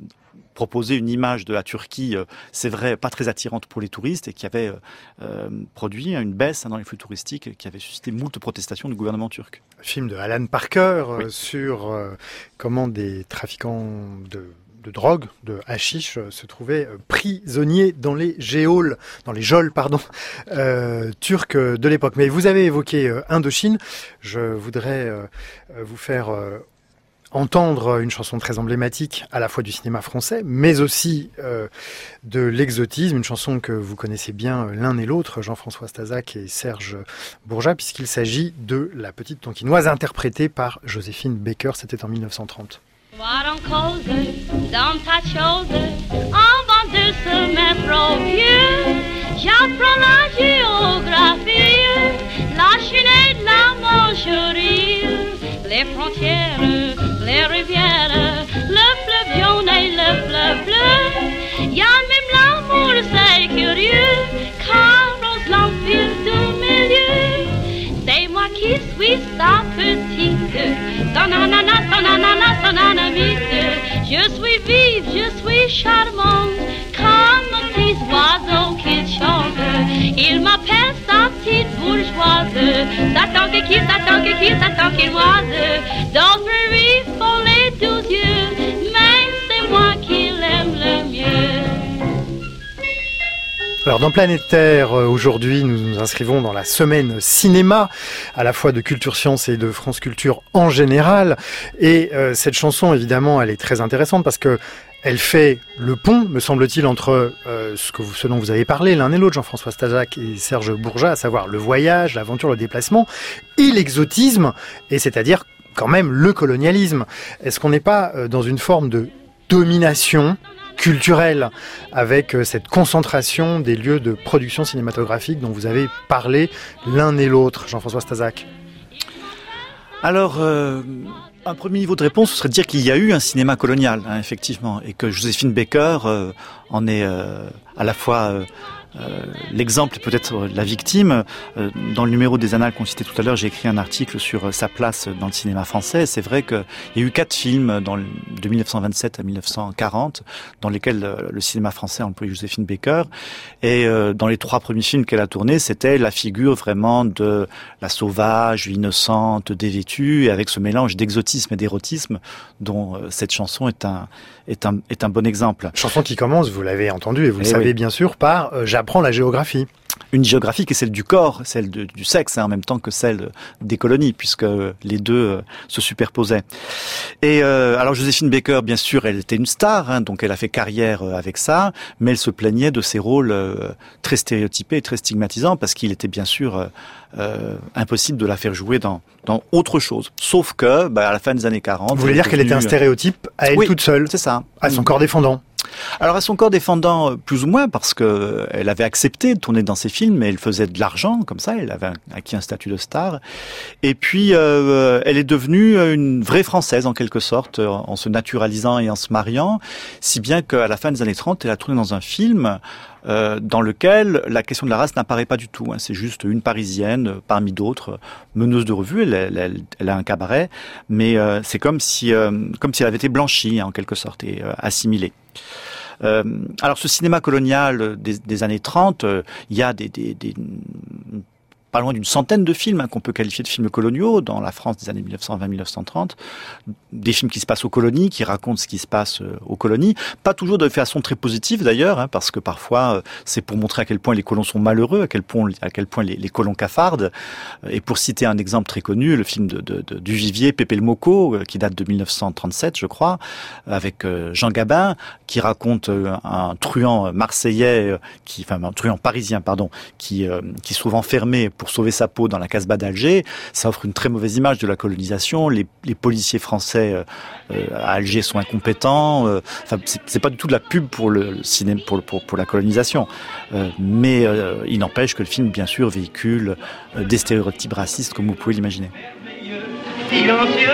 proposé une image de la Turquie, euh, c'est vrai, pas très attirante pour les touristes, et qui avait euh, euh, produit une baisse hein, dans les flux touristiques, qui avait suscité moult protestations du gouvernement turc. Film de Alan Parker oui. euh, sur euh, comment des trafiquants de, de drogue, de hashish, euh, se trouvaient euh, prisonniers dans les géoles, dans les geôles, pardon, euh, turcs de l'époque. Mais vous avez évoqué euh, Indochine. Je voudrais euh, vous faire euh, entendre une chanson très emblématique à la fois du cinéma français, mais aussi euh, de l'exotisme, une chanson que vous connaissez bien l'un et l'autre, Jean-François Stasac et Serge Bourja, puisqu'il s'agit de La Petite Tonkinoise, interprétée par Joséphine Baker, c'était en mille neuf cent trente. Voir en cause dans ta chose, avant de se mettre au pied, j'apprends la géographie, la Chine et la Manchurie, les frontières, les rivières, le fleuve jaune et le fleuve bleu. Y a même l'amour, c'est curieux, car rose l'empire du milieu. C'est moi qui suis sa petite, ton ananas, ton ananas, ton anamite. Je suis vive, je suis charmante, comme un petit oiseau qui chante. Il m'appelle sa petite bourgeoise, sa tanque qui, sa tanque qui, sa tanquinoise. Dans fruits font les douze yeux, mais c'est moi qui l'aime le mieux. Alors dans Planète Terre, aujourd'hui, nous nous inscrivons dans la semaine cinéma, à la fois de Culture Science et de France Culture en général. Et euh, cette chanson, évidemment, elle est très intéressante parce que elle fait le pont, me semble-t-il, entre euh, ce, que vous, ce dont vous avez parlé l'un et l'autre, Jean-François Stasac et Serge Bourja, à savoir le voyage, l'aventure, le déplacement, et l'exotisme, et c'est-à-dire quand même le colonialisme. Est-ce qu'on n'est pas euh, dans une forme de domination culturelle avec euh, cette concentration des lieux de production cinématographique dont vous avez parlé l'un et l'autre, Jean-François Stasac? Alors, euh, un premier niveau de réponse, ce serait de dire qu'il y a eu un cinéma colonial, hein, effectivement, et que Joséphine Baker euh, en est euh, à la fois euh, euh, l'exemple et peut-être la victime. Euh, dans le numéro des Annales qu'on citait tout à l'heure, j'ai écrit un article sur euh, sa place dans le cinéma français. C'est vrai qu'il y a eu quatre films dans le, de mille neuf cent vingt-sept à mille neuf cent quarante dans lesquels euh, le cinéma français a employé Joséphine Baker. Et euh, dans les trois premiers films qu'elle a tournés, c'était la figure vraiment de la sauvage, innocente, dévêtue, et avec ce mélange d'exotisme et d'érotisme dont euh, cette chanson est un, est, un, est un bon exemple. Chanson qui commence, vous l'avez entendu et vous et le savez oui. bien sûr, par euh, J'apprends la géographie. Une géographie qui est celle du corps, celle de, du sexe, hein, en même temps que celle des colonies, puisque les deux euh, se superposaient. Et euh, alors Joséphine Baker, bien sûr, elle était une star, hein, donc elle a fait carrière euh, avec ça, mais elle se plaignait de ses rôles euh, très stéréotypés et très stigmatisants, parce qu'il était bien sûr euh, euh, impossible de la faire jouer dans, dans autre chose. Sauf que, bah, à la fin des années quarante... Vous voulez dire qu'elle était un stéréotype à elle oui, toute seule, c'est ça, à son corps défendant? Alors à son corps défendant, plus ou moins, parce que elle avait accepté de tourner dans ses films, mais elle faisait de l'argent, comme ça, elle avait acquis un statut de star. Et puis, euh, elle est devenue une vraie Française, en quelque sorte, en se naturalisant et en se mariant, si bien qu'à la fin des années trente, elle a tourné dans un film euh, dans lequel la question de la race n'apparaît pas du tout. Hein. C'est juste une Parisienne, parmi d'autres, meneuse de revue, elle, elle, elle, elle a un cabaret, mais euh, c'est comme si, euh, comme si elle avait été blanchie, en quelque sorte, et euh, assimilée. Euh, alors ce cinéma colonial des, des années trente, euh, il y a des, des, des pas loin d'une centaine de films hein, qu'on peut qualifier de films coloniaux dans la France des années mille neuf cent vingt à mille neuf cent trente. Des films qui se passent aux colonies, qui racontent ce qui se passe euh, aux colonies. Pas toujours de façon très positive d'ailleurs, hein, parce que parfois euh, c'est pour montrer à quel point les colons sont malheureux, à quel point, à quel point les, les colons cafardent. Et pour citer un exemple très connu, le film de, de, de, du Vivier, Pépé le Moko, euh, qui date de mille neuf cent trente-sept, je crois, avec euh, Jean Gabin, qui raconte euh, un truand marseillais, euh, qui, enfin un truand parisien, pardon, qui, euh, qui se trouve enfermé pour sauver sa peau dans la Casbah d'Alger. Ça offre une très mauvaise image de la colonisation. Les, les policiers français euh, à Alger sont incompétents. Euh, enfin, c'est, c'est pas du tout de la pub pour le, le cinéma, pour, pour, pour la colonisation. Euh, mais euh, il n'empêche que le film, bien sûr, véhicule euh, des stéréotypes racistes, comme vous pouvez l'imaginer. Silencieux.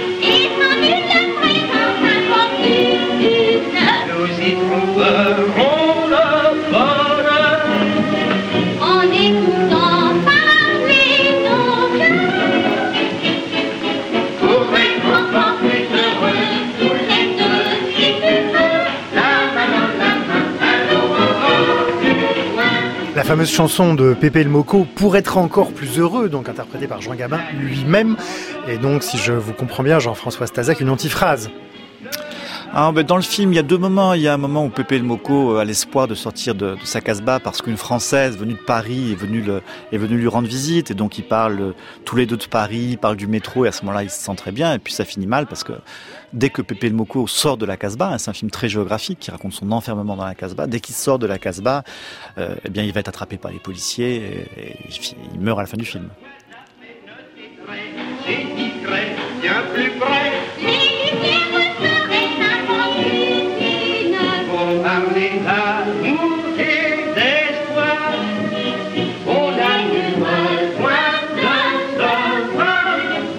Nous y trouverons le bonheur en écoutant parler nos cœurs. Pour être encore plus heureux, tous les deux, si tu veux, la main dans la main, allons encore plus loin. La fameuse chanson de Pépé le Moko, Pour être encore plus heureux, donc interprétée par Jean Gabin lui-même, et donc, si je vous comprends bien, Jean-François Stasac, une antiphrase. Ah, ben dans le film, il y a deux moments. Il y a un moment où Pépé le Moko a l'espoir de sortir de, de sa Casbah parce qu'une Française venue de Paris est venue, le, est venue lui rendre visite. Et donc, ils parlent tous les deux de Paris, ils parlent du métro. Et à ce moment-là, ils se sentent très bien. Et puis, ça finit mal parce que dès que Pépé le Moko sort de la Casbah, hein, c'est un film très géographique qui raconte son enfermement dans la Casbah. Dès qu'il sort de la Casbah, euh, eh bien, il va être attrapé par les policiers et, et il meurt à la fin du film. C'est discret, bien plus près. Les lumières seraient infantines pour parler d'amour et d'espoir. On a eu besoin d'un sauveur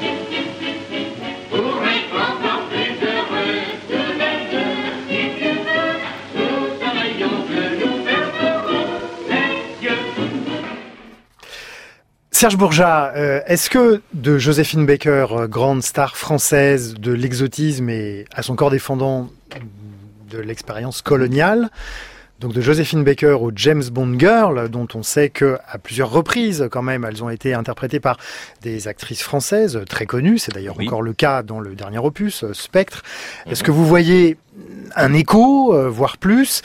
pour être encore plus heureux. Tous les deux, si tu veux, nous saurions que nous fermerons les yeux. Serge Bourgeat, euh, est-ce que de Joséphine Baker, euh, grande star française de l'exotisme et à son corps défendant de l'expérience coloniale, donc de Joséphine Baker au James Bond Girl, dont on sait que à plusieurs reprises quand même, elles ont été interprétées par des actrices françaises très connues, c'est d'ailleurs oui. encore le cas dans le dernier opus, Spectre. Mmh. Est-ce que vous voyez un écho, euh, voire plus?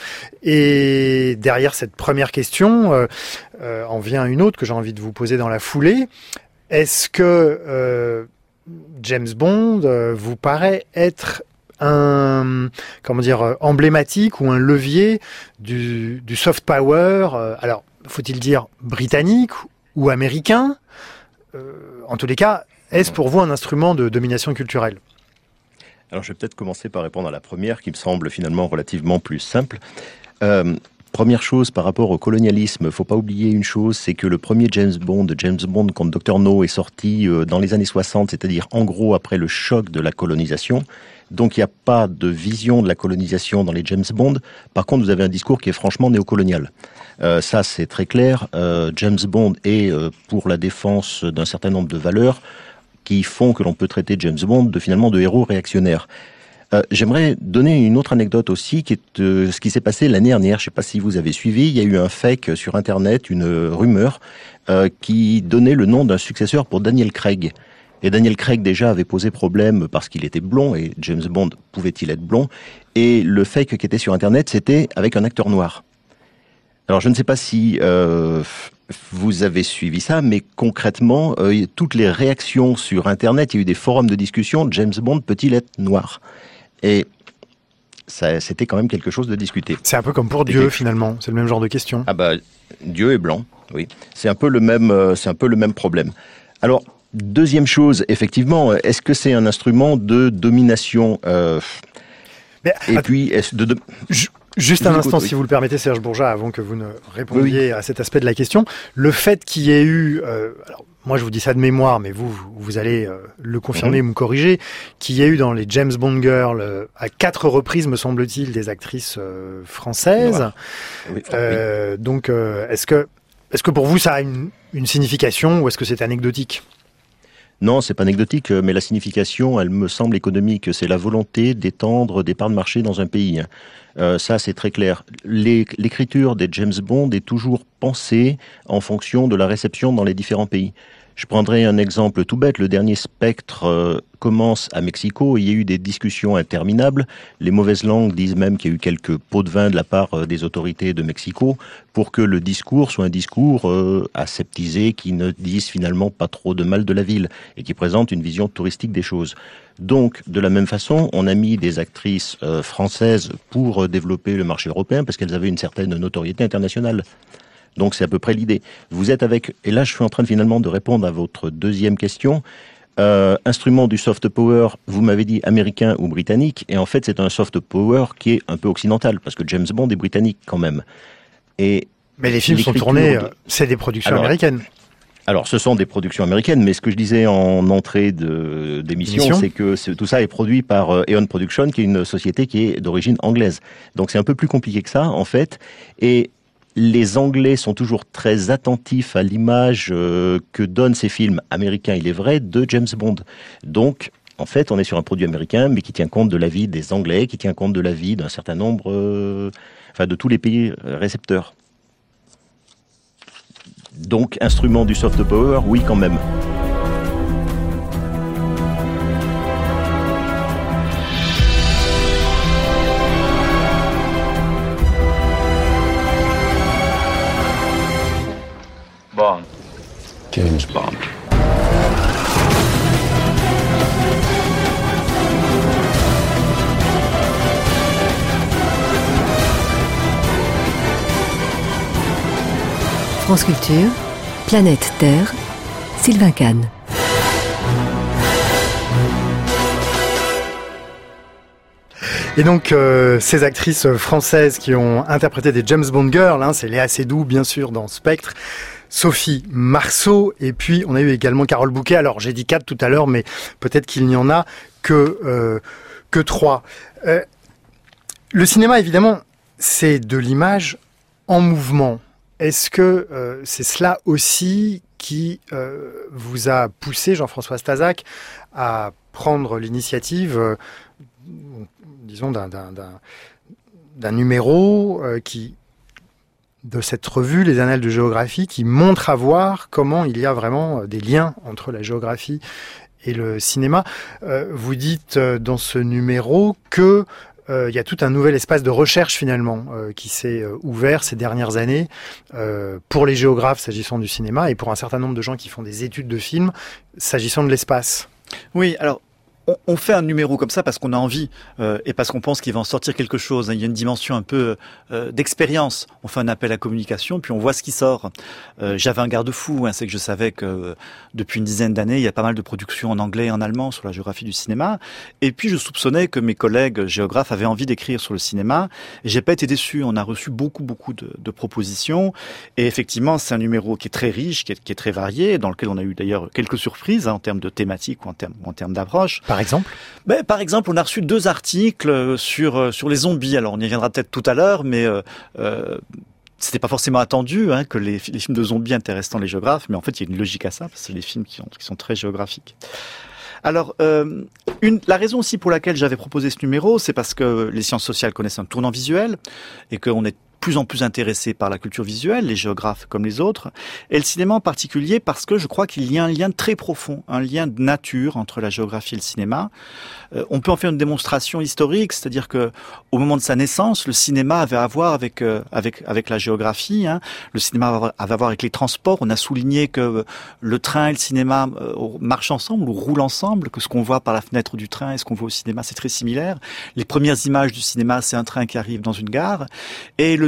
Et derrière cette première question, euh, euh, en vient une autre que j'ai envie de vous poser dans la foulée. Est-ce que euh, James Bond euh, vous paraît être un, comment dire, emblématique ou un levier du, du soft power, euh, alors faut-il dire britannique ou américain, euh, en tous les cas, est-ce pour vous un instrument de domination culturelle? Alors je vais peut-être commencer par répondre à la première qui me semble finalement relativement plus simple. Euh, Première chose par rapport au colonialisme, faut pas oublier une chose, c'est que le premier James Bond, James Bond contre docteur No, est sorti dans les années soixante, c'est-à-dire en gros après le choc de la colonisation. Donc il n'y a pas de vision de la colonisation dans les James Bond. Par contre, vous avez un discours qui est franchement néocolonial. Euh, ça, c'est très clair. Euh, James Bond est euh, pour la défense d'un certain nombre de valeurs qui font que l'on peut traiter James Bond de finalement de héros réactionnaires. Euh, j'aimerais donner une autre anecdote aussi, qui est euh, ce qui s'est passé l'année dernière. Je ne sais pas si vous avez suivi. Il y a eu un fake sur Internet, une rumeur euh, qui donnait le nom d'un successeur pour Daniel Craig. Et Daniel Craig déjà avait posé problème parce qu'il était blond, et James Bond pouvait-il être blond? Et le fake qui était sur Internet, c'était avec un acteur noir. Alors je ne sais pas si euh, vous avez suivi ça, mais concrètement, euh, toutes les réactions sur Internet, il y a eu des forums de discussion, James Bond peut-il être noir? Et ça, c'était quand même quelque chose de discuté. C'est un peu comme pour Dieu, finalement. C'est le même genre de question. Ah bah, Dieu est blanc, oui. C'est un peu le même, euh, c'est un peu le même problème. Alors, deuxième chose, effectivement, est-ce que c'est un instrument de domination euh, Mais, Et att- puis, est-ce de... de... Je... Juste un instant, si vous le permettez, Serge Bourgeat, avant que vous ne répondiez oui, oui. à cet aspect de la question. Le fait qu'il y ait eu, euh, alors moi je vous dis ça de mémoire, mais vous, vous allez euh, le confirmer, mmh. me corriger, qu'il y ait eu dans les James Bond Girls, euh, à quatre reprises, me semble-t-il, des actrices euh, françaises. Oui, euh, oui. Donc, euh, est-ce que, est-ce que pour vous ça a une, une signification ou est-ce que c'est anecdotique ? Non, c'est pas anecdotique, mais la signification, elle me semble économique. C'est la volonté d'étendre des parts de marché dans un pays. Euh, ça, c'est très clair. Les, l'écriture des James Bond est toujours pensée en fonction de la réception dans les différents pays. Je prendrai un exemple tout bête. Le dernier Spectre euh, commence à Mexico. Il y a eu des discussions interminables. Les mauvaises langues disent même qu'il y a eu quelques pots de vin de la part euh, des autorités de Mexico pour que le discours soit un discours euh, aseptisé, qui ne dise finalement pas trop de mal de la ville et qui présente une vision touristique des choses. Donc, de la même façon, on a mis des actrices euh, françaises pour euh, développer le marché européen parce qu'elles avaient une certaine notoriété internationale. Donc c'est à peu près l'idée. Vous êtes avec, et là je suis en train de, finalement de répondre à votre deuxième question, euh, instrument du soft power, vous m'avez dit américain ou britannique, et en fait c'est un soft power qui est un peu occidental, parce que James Bond est britannique quand même. Et mais les films sont tournés, de... c'est des productions alors, américaines. Alors ce sont des productions américaines, mais ce que je disais en entrée de, d'émission, Émission. c'est que c'est, tout ça est produit par euh, Eon Production, qui est une société qui est d'origine anglaise. Donc c'est un peu plus compliqué que ça en fait, et les Anglais sont toujours très attentifs à l'image euh, que donnent ces films américains, il est vrai, de James Bond. Donc, en fait, on est sur un produit américain, mais qui tient compte de la vie des Anglais, qui tient compte de la vie d'un certain nombre, euh, enfin, de tous les pays récepteurs. Donc, instrument du soft power, oui, quand même. Bond. James Bond. France Culture, Planète Terre, Sylvain Kahn. Et donc, euh, ces actrices françaises qui ont interprété des James Bond Girls, hein, c'est Léa Seydoux, bien sûr, dans Spectre, Sophie Marceau, et puis on a eu également Carole Bouquet. Alors, j'ai dit quatre tout à l'heure, mais peut-être qu'il n'y en a que, euh, que trois. Euh, le cinéma, évidemment, c'est de l'image en mouvement. Est-ce que euh, c'est cela aussi qui euh, vous a poussé, Jean-François Stasac, à prendre l'initiative, euh, disons, d'un, d'un, d'un, d'un numéro euh, qui, de cette revue, Les Annales de géographie, qui montre à voir comment il y a vraiment des liens entre la géographie et le cinéma. Euh, vous dites euh, dans ce numéro que Euh, il y a tout un nouvel espace de recherche finalement euh, qui s'est euh, ouvert ces dernières années euh, pour les géographes s'agissant du cinéma et pour un certain nombre de gens qui font des études de films s'agissant de l'espace. Oui, alors on, on fait un numéro comme ça parce qu'on a envie euh, et parce qu'on pense qu'il va en sortir quelque chose. Il y a une dimension un peu euh, d'expérience. On fait un appel à communication, puis on voit ce qui sort. Euh, j'avais un garde-fou, hein, c'est que je savais que euh, depuis une dizaine d'années, il y a pas mal de productions en anglais et en allemand sur la géographie du cinéma. Et puis je soupçonnais que mes collègues géographes avaient envie d'écrire sur le cinéma. Et j'ai pas été déçu. On a reçu beaucoup, beaucoup de, de propositions. Et effectivement, c'est un numéro qui est très riche, qui est, qui est très varié, dans lequel on a eu d'ailleurs quelques surprises hein, en termes de thématiques ou en termes, en termes d'approche. Par exemple ben, Par exemple, on a reçu deux articles sur, sur les zombies. Alors, on y reviendra peut-être tout à l'heure, mais euh, euh, c'était pas forcément attendu hein, que les, les films de zombies intéressent tant les géographes, mais en fait, il y a une logique à ça, parce que c'est des films qui, ont, qui sont très géographiques. Alors, euh, une, la raison aussi pour laquelle j'avais proposé ce numéro, c'est parce que les sciences sociales connaissent un tournant visuel et qu'on est de plus en plus intéressé par la culture visuelle, les géographes comme les autres, et le cinéma en particulier parce que je crois qu'il y a un lien très profond, un lien de nature entre la géographie et le cinéma. Euh, on peut en faire une démonstration historique, c'est-à-dire que au moment de sa naissance, le cinéma avait à voir avec euh, avec avec la géographie. Hein. Le cinéma avait à voir avec les transports. On a souligné que le train et le cinéma euh, marchent ensemble ou roulent ensemble, que ce qu'on voit par la fenêtre du train et ce qu'on voit au cinéma, c'est très similaire. Les premières images du cinéma, c'est un train qui arrive dans une gare, et le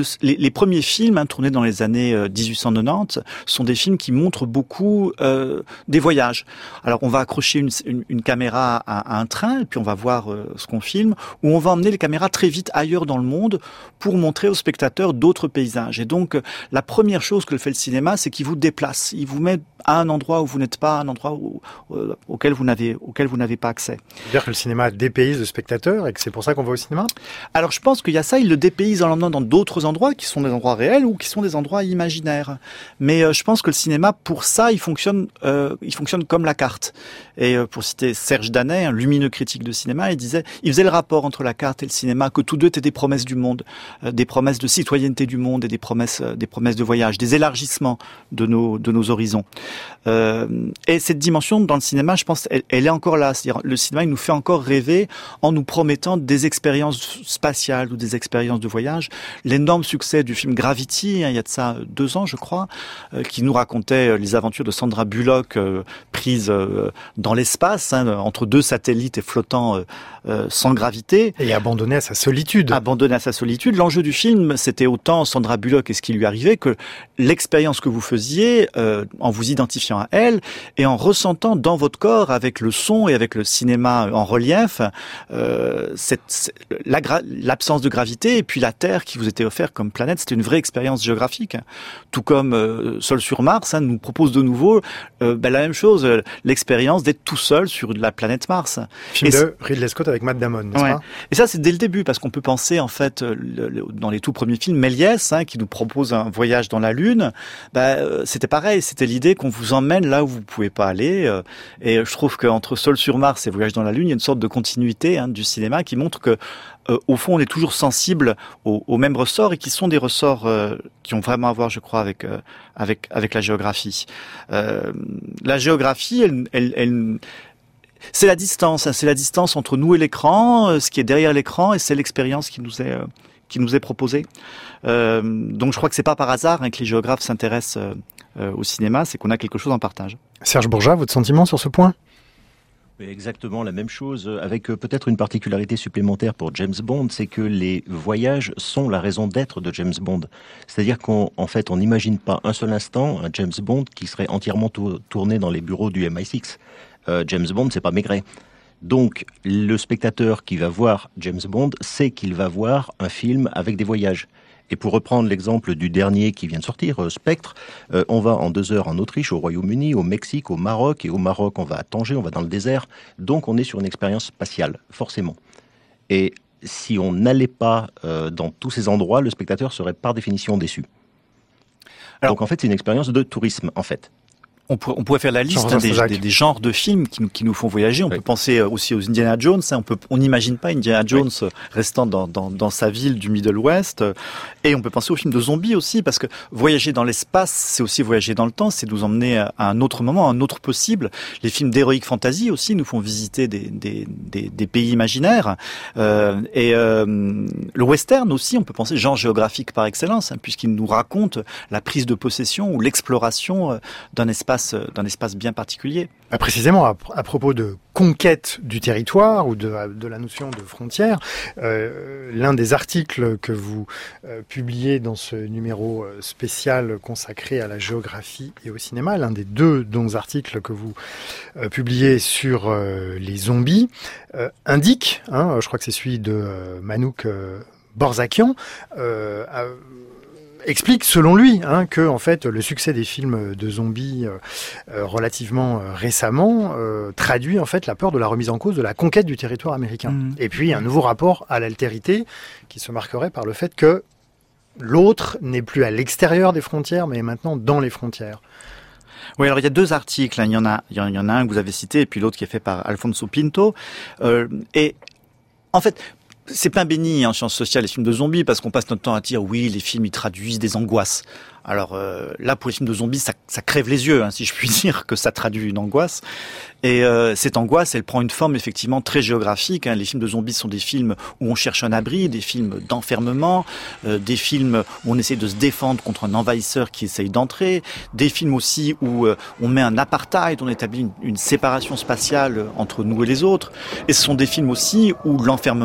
les, les premiers films hein, tournés dans les années euh, dix-huit cent quatre-vingt-dix sont des films qui montrent beaucoup euh, des voyages. Alors on va accrocher une, une, une caméra à, à un train et puis on va voir euh, ce qu'on filme, ou on va emmener les caméras très vite ailleurs dans le monde pour montrer aux spectateurs d'autres paysages. Et donc la première chose que fait le cinéma, c'est qu'il vous déplace, il vous met à un endroit où vous n'êtes pas, à un endroit où, euh, auquel vous n'avez auquel vous n'avez pas accès. C'est-à-dire que le cinéma dépayse le spectateur et que c'est pour ça qu'on va au cinéma ? Alors je pense qu'il y a ça, il le dépayse en l'emmenant dans d'autres endroits qui sont des endroits réels ou qui sont des endroits imaginaires. Mais euh, je pense que le cinéma, pour ça, il fonctionne, euh, il fonctionne comme la carte. Et euh, pour citer Serge Danet, un lumineux critique de cinéma, il disait, il faisait le rapport entre la carte et le cinéma, que tous deux étaient des promesses du monde, euh, des promesses de citoyenneté du monde et des promesses, euh, des promesses de voyage, des élargissements de nos de nos horizons. Euh, et cette dimension dans le cinéma, je pense, elle, elle est encore là. C'est-à-dire, le cinéma, il nous fait encore rêver en nous promettant des expériences spatiales ou des expériences de voyage. L'énorme succès du film Gravity, hein, il y a de ça deux ans, je crois, euh, qui nous racontait les aventures de Sandra Bullock euh, prise euh, dans l'espace, hein, entre deux satellites et flottant euh, euh, sans gravité. Et abandonné à sa solitude. Abandonné à sa solitude. L'enjeu du film, c'était autant Sandra Bullock et ce qui lui arrivait que l'expérience que vous faisiez euh, en vous identifiant à elle et en ressentant dans votre corps, avec le son et avec le cinéma en relief, euh, cette, la, l'absence de gravité et puis la Terre qui vous était offerte comme planète. C'était une vraie expérience géographique. Tout comme euh, Seul sur Mars hein, nous propose de nouveau euh, ben, la même chose, euh, l'expérience d'être tout seul sur la planète Mars. Film et de Ridley Scott avec Matt Damon, n'est-ce ouais. pas ? Et ça, c'est dès le début, parce qu'on peut penser, en fait, le, le, dans les tout premiers films, Méliès, hein, qui nous propose un voyage dans la Lune, ben, euh, c'était pareil, c'était l'idée qu'on vous emmène là où vous pouvez pas aller. Euh, et je trouve qu'entre Seul sur Mars et Voyage dans la Lune, il y a une sorte de continuité hein, du cinéma qui montre que Euh, au fond, on est toujours sensible aux, aux mêmes ressorts et qui sont des ressorts euh, qui ont vraiment à voir, je crois, avec euh, avec avec la géographie. Euh, la géographie, elle, elle, elle c'est la distance, hein, c'est la distance entre nous et l'écran, euh, ce qui est derrière l'écran, et c'est l'expérience qui nous est euh, qui nous est proposée. Euh, donc, je crois que c'est pas par hasard hein, que les géographes s'intéressent euh, euh, au cinéma, c'est qu'on a quelque chose en partage. Serge Bourgeat, votre sentiment sur ce point ? Exactement la même chose, avec peut-être une particularité supplémentaire pour James Bond, c'est que les voyages sont la raison d'être de James Bond. C'est-à-dire qu'en en fait, on n'imagine pas un seul instant un James Bond qui serait entièrement tour- tourné dans les bureaux du M I six. Euh, James Bond, c'est pas Maigret. Donc, le spectateur qui va voir James Bond sait qu'il va voir un film avec des voyages. Et pour reprendre l'exemple du dernier qui vient de sortir, euh, Spectre, euh, on va en deux heures en Autriche, au Royaume-Uni, au Mexique, au Maroc, et au Maroc on va à Tanger, on va dans le désert, donc on est sur une expérience spatiale, forcément. Et si on n'allait pas euh, dans tous ces endroits, le spectateur serait par définition déçu. Alors, donc en fait c'est une expérience de tourisme, en fait. On pourrait, on pourrait faire la liste hein, des, des, des genres de films qui nous, qui nous font voyager. On oui. peut penser aussi aux Indiana Jones. Hein. On peut, on n'imagine pas Indiana Jones oui. restant dans, dans, dans sa ville du Middle West. Et on peut penser aux films de zombies aussi, parce que voyager dans l'espace, c'est aussi voyager dans le temps, c'est nous emmener à un autre moment, à un autre possible. Les films d'heroic fantasy aussi nous font visiter des, des, des, des pays imaginaires. Euh, et euh, le western aussi, on peut penser genre géographique par excellence, hein, puisqu'il nous raconte la prise de possession ou l'exploration d'un espace d'un espace bien particulier. Précisément, à, à propos de conquête du territoire ou de, de la notion de frontière, euh, l'un des articles que vous euh, publiez dans ce numéro spécial consacré à la géographie et au cinéma, l'un des deux dont articles que vous euh, publiez sur euh, les zombies, euh, indique, hein, je crois que c'est celui de euh, Manouk euh, Borzakian, euh, à, explique selon lui hein, que en fait le succès des films de zombies euh, relativement euh, récemment euh, traduit en fait la peur de la remise en cause de la conquête du territoire américain. Mmh. Et puis un nouveau rapport à l'altérité qui se marquerait par le fait que l'autre n'est plus à l'extérieur des frontières mais est maintenant dans les frontières. Oui, alors il y a deux articles, hein. il y en a, il y en a un que vous avez cité et puis l'autre qui est fait par Alfonso Pinto. Euh, et en fait, c'est pain béni en sciences sociales les films de zombies parce qu'on passe notre temps à dire oui les films ils traduisent des angoisses. Alors euh, là pour les films de zombies ça, ça crève les yeux hein, si je puis dire que ça traduit une angoisse. Et euh, cette angoisse elle prend une forme effectivement très géographique. Hein. Les films de zombies sont des films où on cherche un abri, des films d'enfermement, euh, des films où on essaie de se défendre contre un envahisseur qui essaye d'entrer, des films aussi où euh, on met un apartheid, on établit une, une séparation spatiale entre nous et les autres. Et ce sont des films aussi où l'enfermement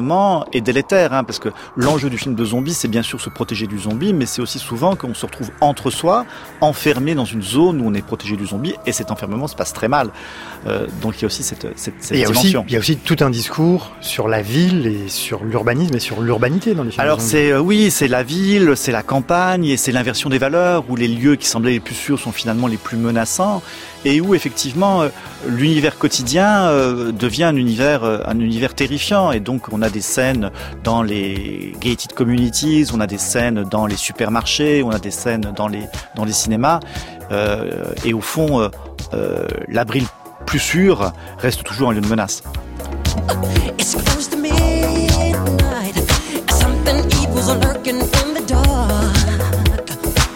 est délétère, hein, parce que l'enjeu du film de zombie, c'est bien sûr se protéger du zombie, mais c'est aussi souvent qu'on se retrouve entre soi, enfermé dans une zone où on est protégé du zombie, et cet enfermement se passe très mal. Euh, donc il y a aussi cette, cette, cette il y a dimension. Aussi, il y a aussi tout un discours sur la ville et sur l'urbanisme et sur l'urbanité dans les films. Alors c'est euh, oui, c'est la ville, c'est la campagne et c'est l'inversion des valeurs où les lieux qui semblaient les plus sûrs sont finalement les plus menaçants et où effectivement euh, l'univers quotidien euh, devient un univers euh, un univers terrifiant et donc on a des scènes dans les gated communities, on a des scènes dans les supermarchés, on a des scènes dans les dans les cinémas euh, et au fond euh, euh, l'abri plus sûr reste toujours un lieu de menace. It's close to midnight. Something evil's lurking in the dark.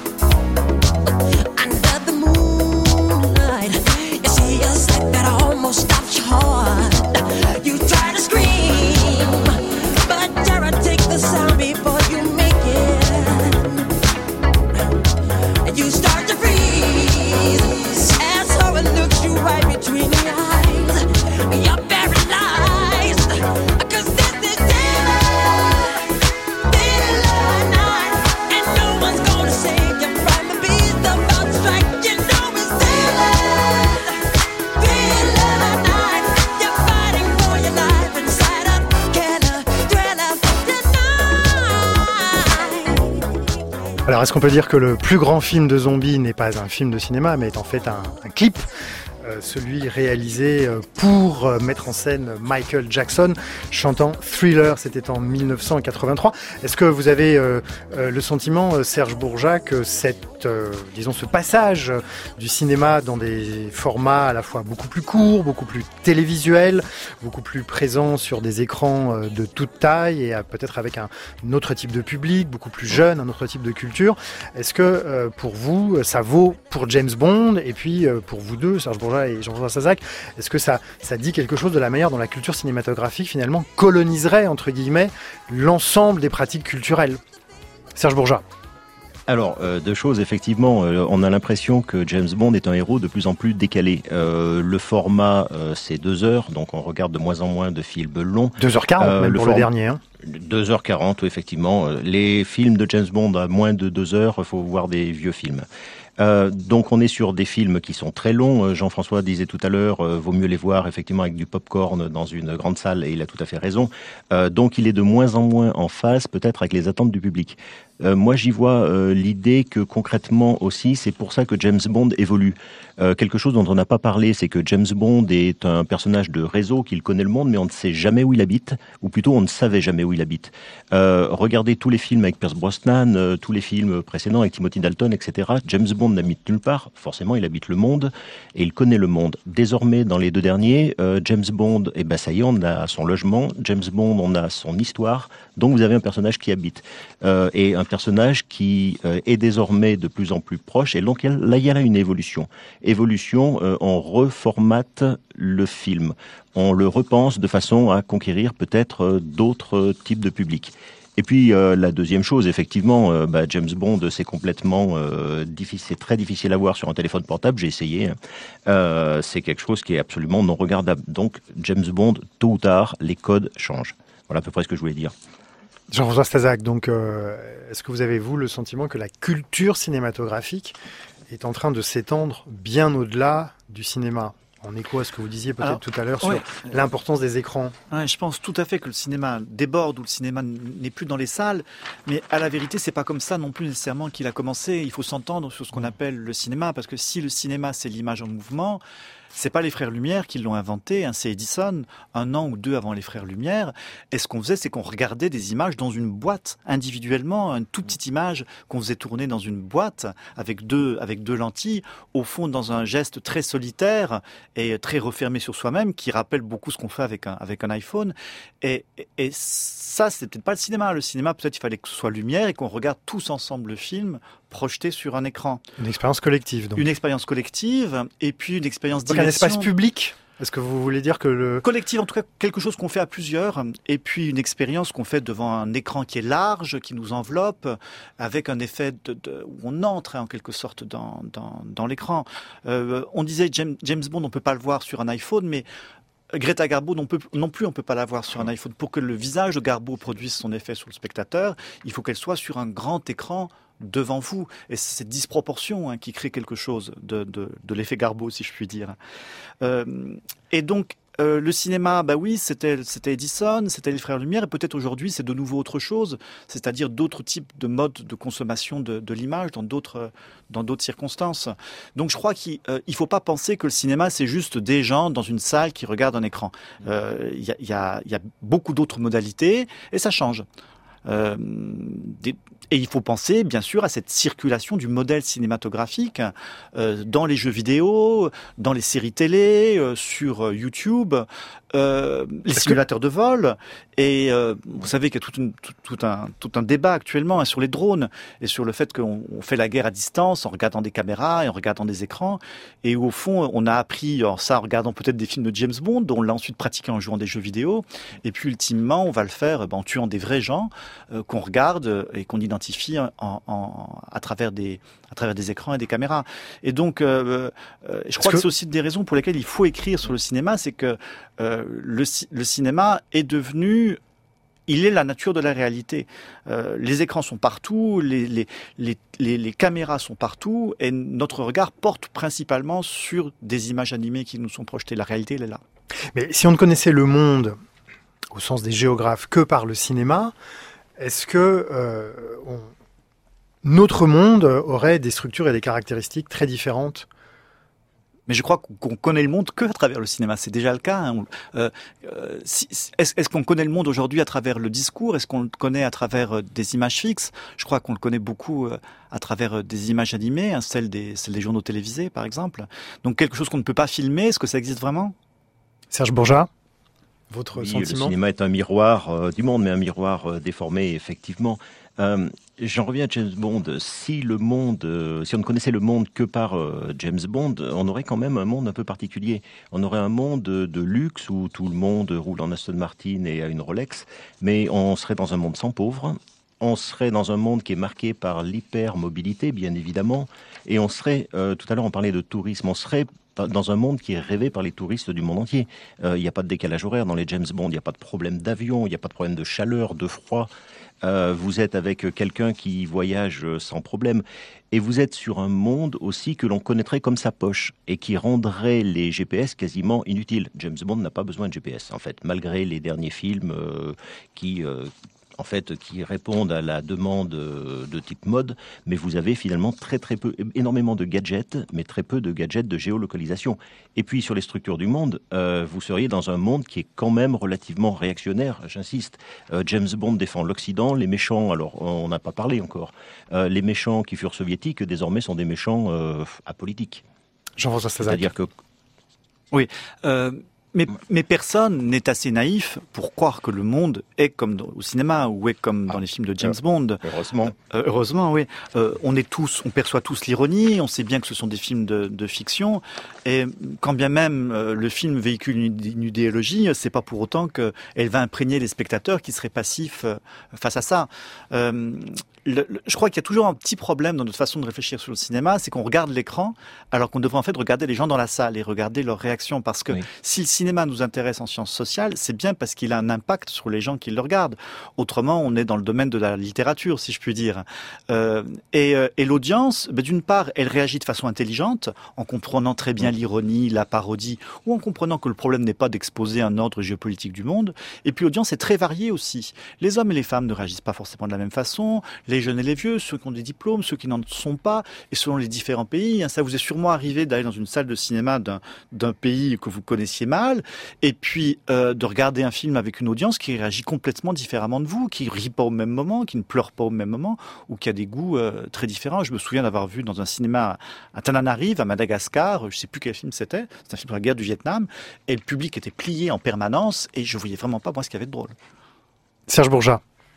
Under the moonlight, you see a sight that almost stops your heart. You try to scream, but terror takes the sound before you make it. And you start to freeze as horror looks you right between the eyes. You're paralyzed, 'cause this is daylight, daylight night, and no one's gonna save you from the beast about to strike. You know it's daylight, daylight night. You're fighting for your life inside a killer thriller tonight. Alors, est-ce qu'on peut dire que le plus grand film de zombies n'est pas un film de cinéma, mais est en fait un, un clip, euh, celui réalisé euh, pour euh, mettre en scène Michael Jackson chantant Thriller, c'était en mille neuf cent quatre-vingt-trois. Est-ce que vous avez euh, euh, le sentiment, euh, Serge Bourjac, que cette, euh, disons, ce passage euh, du cinéma dans des formats à la fois beaucoup plus courts, beaucoup plus télévisuels, beaucoup plus présents sur des écrans euh, de toute taille et euh, peut-être avec un, un autre type de public, beaucoup plus jeune, un autre type de culture, est-ce que euh, pour vous, ça vaut pour James Bond et puis euh, pour vous deux, Serge Bourjac et Jean-François Stasac, est-ce que ça, ça dit quelque chose de la manière dont la culture cinématographique finalement coloniserait entre guillemets l'ensemble des pratiques culturelles? Serge Bourjac. Alors, euh, deux choses, effectivement, euh, on a l'impression que James Bond est un héros de plus en plus décalé. Euh, le format, euh, c'est deux heures, donc on regarde de moins en moins de films longs. deux heures quarante, euh, même le pour form... le dernier. Hein. deux heures quarante, oui, effectivement. Les films de James Bond à moins de deux heures, il faut voir des vieux films. Euh, donc on est sur des films qui sont très longs. Jean-François disait tout à l'heure, euh, vaut mieux les voir effectivement avec du popcorn dans une grande salle, et il a tout à fait raison. Euh, donc il est de moins en moins en phase peut-être avec les attentes du public. Euh, moi j'y vois euh, l'idée que concrètement aussi, c'est pour ça que James Bond évolue. Euh, quelque chose dont on n'a pas parlé, c'est que James Bond est un personnage de réseau, qu'il connaît le monde, mais on ne sait jamais où il habite, ou plutôt on ne savait jamais où il habite. Euh, regardez tous les films avec Pierce Brosnan, euh, tous les films précédents avec Timothy Dalton, et cetera. James Bond n'habite nulle part, forcément il habite le monde, et il connaît le monde. Désormais, dans les deux derniers, euh, James Bond, eh ben ça y est, on a son logement, James Bond, on a son histoire, donc vous avez un personnage qui habite. Euh, et un personnage qui euh, est désormais de plus en plus proche, et donc là il y a là une évolution. Évolution, euh, on reformate le film, on le repense de façon à conquérir peut-être euh, d'autres types de publics. Et puis euh, la deuxième chose, effectivement, euh, bah, James Bond, c'est complètement euh, difficile, c'est très difficile à voir sur un téléphone portable. J'ai essayé. Hein. Euh, c'est quelque chose qui est absolument non regardable. Donc James Bond, tôt ou tard, les codes changent. Voilà à peu près ce que je voulais dire. Jean-François Stasac, donc, euh, est-ce que vous avez, vous, le sentiment que la culture cinématographique est en train de s'étendre bien au-delà du cinéma ? En écho à ce que vous disiez peut-être Alors, tout à l'heure sur ouais. l'importance des écrans. Ouais, je pense tout à fait que le cinéma déborde, ou le cinéma n'est plus dans les salles, mais à la vérité, c'est pas comme ça non plus nécessairement qu'il a commencé. Il faut s'entendre sur ce qu'on appelle le cinéma, parce que si le cinéma, c'est l'image en mouvement, c'est pas les frères Lumière qui l'ont inventé, hein, c'est Edison, un an ou deux avant les frères Lumière. Et ce qu'on faisait, c'est qu'on regardait des images dans une boîte, individuellement, une toute petite image qu'on faisait tourner dans une boîte avec deux, avec deux lentilles, au fond dans un geste très solitaire et très refermé sur soi-même, qui rappelle beaucoup ce qu'on fait avec un, avec un iPhone. Et, et, et ça, c'est peut-être pas le cinéma. Le cinéma, peut-être il fallait que ce soit lumière et qu'on regarde tous ensemble le film projeté sur un écran. Une expérience collective, donc. Une expérience collective, et puis une expérience d'immersion. Un espace public ? Est-ce que vous voulez dire que le... Collectif, en tout cas, quelque chose qu'on fait à plusieurs, et puis une expérience qu'on fait devant un écran qui est large, qui nous enveloppe, avec un effet de, de, où on entre en quelque sorte dans, dans, dans l'écran. Euh, on disait James, James Bond, on ne peut pas le voir sur un iPhone, mais Greta Garbo non, peut, non plus, on ne peut pas la voir sur un iPhone. Pour que le visage de Garbo produise son effet sur le spectateur, il faut qu'elle soit sur un grand écran devant vous. Et c'est cette disproportion hein, qui crée quelque chose de, de, de l'effet Garbo, si je puis dire. Euh, et donc, Euh, le cinéma, bah oui, c'était, c'était Edison, c'était les Frères Lumière, et peut-être aujourd'hui c'est de nouveau autre chose, c'est-à-dire d'autres types de modes de consommation de, de l'image dans d'autres, dans d'autres circonstances. Donc je crois qu'il ne euh, faut pas penser que le cinéma c'est juste des gens dans une salle qui regardent un écran. Il euh, y, a, y, a, y a beaucoup d'autres modalités et ça change. Euh, des, et il faut penser bien sûr à cette circulation du modèle cinématographique euh, dans les jeux vidéo, dans les séries télé, euh, sur YouTube, euh, les simulateurs de vol. Et euh, vous savez qu'il y a tout, une, tout, tout, un, tout un débat actuellement hein, sur les drones et sur le fait qu'on on fait la guerre à distance en regardant des caméras et en regardant des écrans. Et où, au fond, on a appris alors ça en regardant peut-être des films de James Bond, dont on l'a ensuite pratiqué en jouant des jeux vidéo. Et puis ultimement, on va le faire ben, en tuant des vrais gens euh, qu'on regarde et qu'on identifie en, en, à, travers des, à travers des écrans et des caméras. Et donc, euh, euh, je crois que... que c'est aussi des raisons pour lesquelles il faut écrire sur le cinéma, c'est que euh, le, le cinéma est devenu... Il est la nature de la réalité. Euh, les écrans sont partout, les, les, les, les, les caméras sont partout, et notre regard porte principalement sur des images animées qui nous sont projetées. La réalité, elle est là. Mais si on ne connaissait le monde, au sens des géographes, que par le cinéma, est-ce que euh, on... notre monde aurait des structures et des caractéristiques très différentes ? Mais je crois qu'on connaît le monde que à travers le cinéma. C'est déjà le cas. Hein. Euh, euh, si, est-ce, est-ce qu'on connaît le monde aujourd'hui à travers le discours ? Est-ce qu'on le connaît à travers des images fixes ? Je crois qu'on le connaît beaucoup à travers des images animées, hein, celles des, celles des journaux télévisés, par exemple. Donc quelque chose qu'on ne peut pas filmer, est-ce que ça existe vraiment ? Serge Bourgeat ? Votre oui, sentiment ? Le cinéma est un miroir euh, du monde, mais un miroir euh, déformé, effectivement. Euh, j'en reviens à James Bond. Si le monde, euh, si on ne connaissait le monde que par euh, James Bond, on aurait quand même un monde un peu particulier. On aurait un monde de, de luxe où tout le monde roule en Aston Martin et a une Rolex, mais on serait dans un monde sans pauvres. On serait dans un monde qui est marqué par l'hypermobilité, bien évidemment, et on serait, euh, tout à l'heure on parlait de tourisme, on serait dans un monde qui est rêvé par les touristes du monde entier. Il euh, n'y a pas de décalage horaire dans les James Bond, il n'y a pas de problème d'avion, il n'y a pas de problème de chaleur, de froid. Euh, vous êtes avec quelqu'un qui voyage sans problème. Et vous êtes sur un monde aussi que l'on connaîtrait comme sa poche et qui rendrait les G P S quasiment inutiles. James Bond n'a pas besoin de G P S, en fait, malgré les derniers films euh, qui... Euh, en fait, qui répondent à la demande de type mode, mais vous avez finalement très très peu, énormément de gadgets, mais très peu de gadgets de géolocalisation. Et puis sur les structures du monde, euh, vous seriez dans un monde qui est quand même relativement réactionnaire, j'insiste. Euh, James Bond défend l'Occident, les méchants, alors on n'a pas parlé encore, euh, les méchants qui furent soviétiques désormais sont des méchants euh, apolitiques. Jean-François Stasac. C'est-à-dire que... Oui, euh... Mais, mais personne n'est assez naïf pour croire que le monde est comme au cinéma ou est comme dans les films de James Bond. Heureusement. Euh, heureusement, oui. Euh, on est tous, on perçoit tous l'ironie. On sait bien que ce sont des films de, de fiction. Et quand bien même euh, le film véhicule une, une idéologie, c'est pas pour autant qu'elle va imprégner les spectateurs qui seraient passifs euh, face à ça. Euh, Le, le, je crois qu'il y a toujours un petit problème dans notre façon de réfléchir sur le cinéma, c'est qu'on regarde l'écran alors qu'on devrait en fait regarder les gens dans la salle et regarder leurs réactions. Parce que oui. si le cinéma nous intéresse en sciences sociales, c'est bien parce qu'il a un impact sur les gens qui le regardent. Autrement, on est dans le domaine de la littérature, si je puis dire. Euh, et, euh, et l'audience, ben, d'une part, elle réagit de façon intelligente, en comprenant très bien l'ironie, la parodie, ou en comprenant que le problème n'est pas d'exposer un ordre géopolitique du monde. Et puis l'audience est très variée aussi. Les hommes et les femmes ne réagissent pas forcément de la même façon. Les jeunes et les vieux, ceux qui ont des diplômes, ceux qui n'en sont pas, et selon les différents pays. Ça vous est sûrement arrivé d'aller dans une salle de cinéma d'un, d'un pays que vous connaissiez mal, et puis euh, de regarder un film avec une audience qui réagit complètement différemment de vous, qui rit pas au même moment, qui ne pleure pas au même moment, ou qui a des goûts euh, très différents. Je me souviens d'avoir vu dans un cinéma à Tananarive, à Madagascar, je sais plus quel film c'était, c'est un film sur la guerre du Vietnam, et le public était plié en permanence, et je voyais vraiment pas moi ce qu'il y avait de drôle. Serge Bourgeat.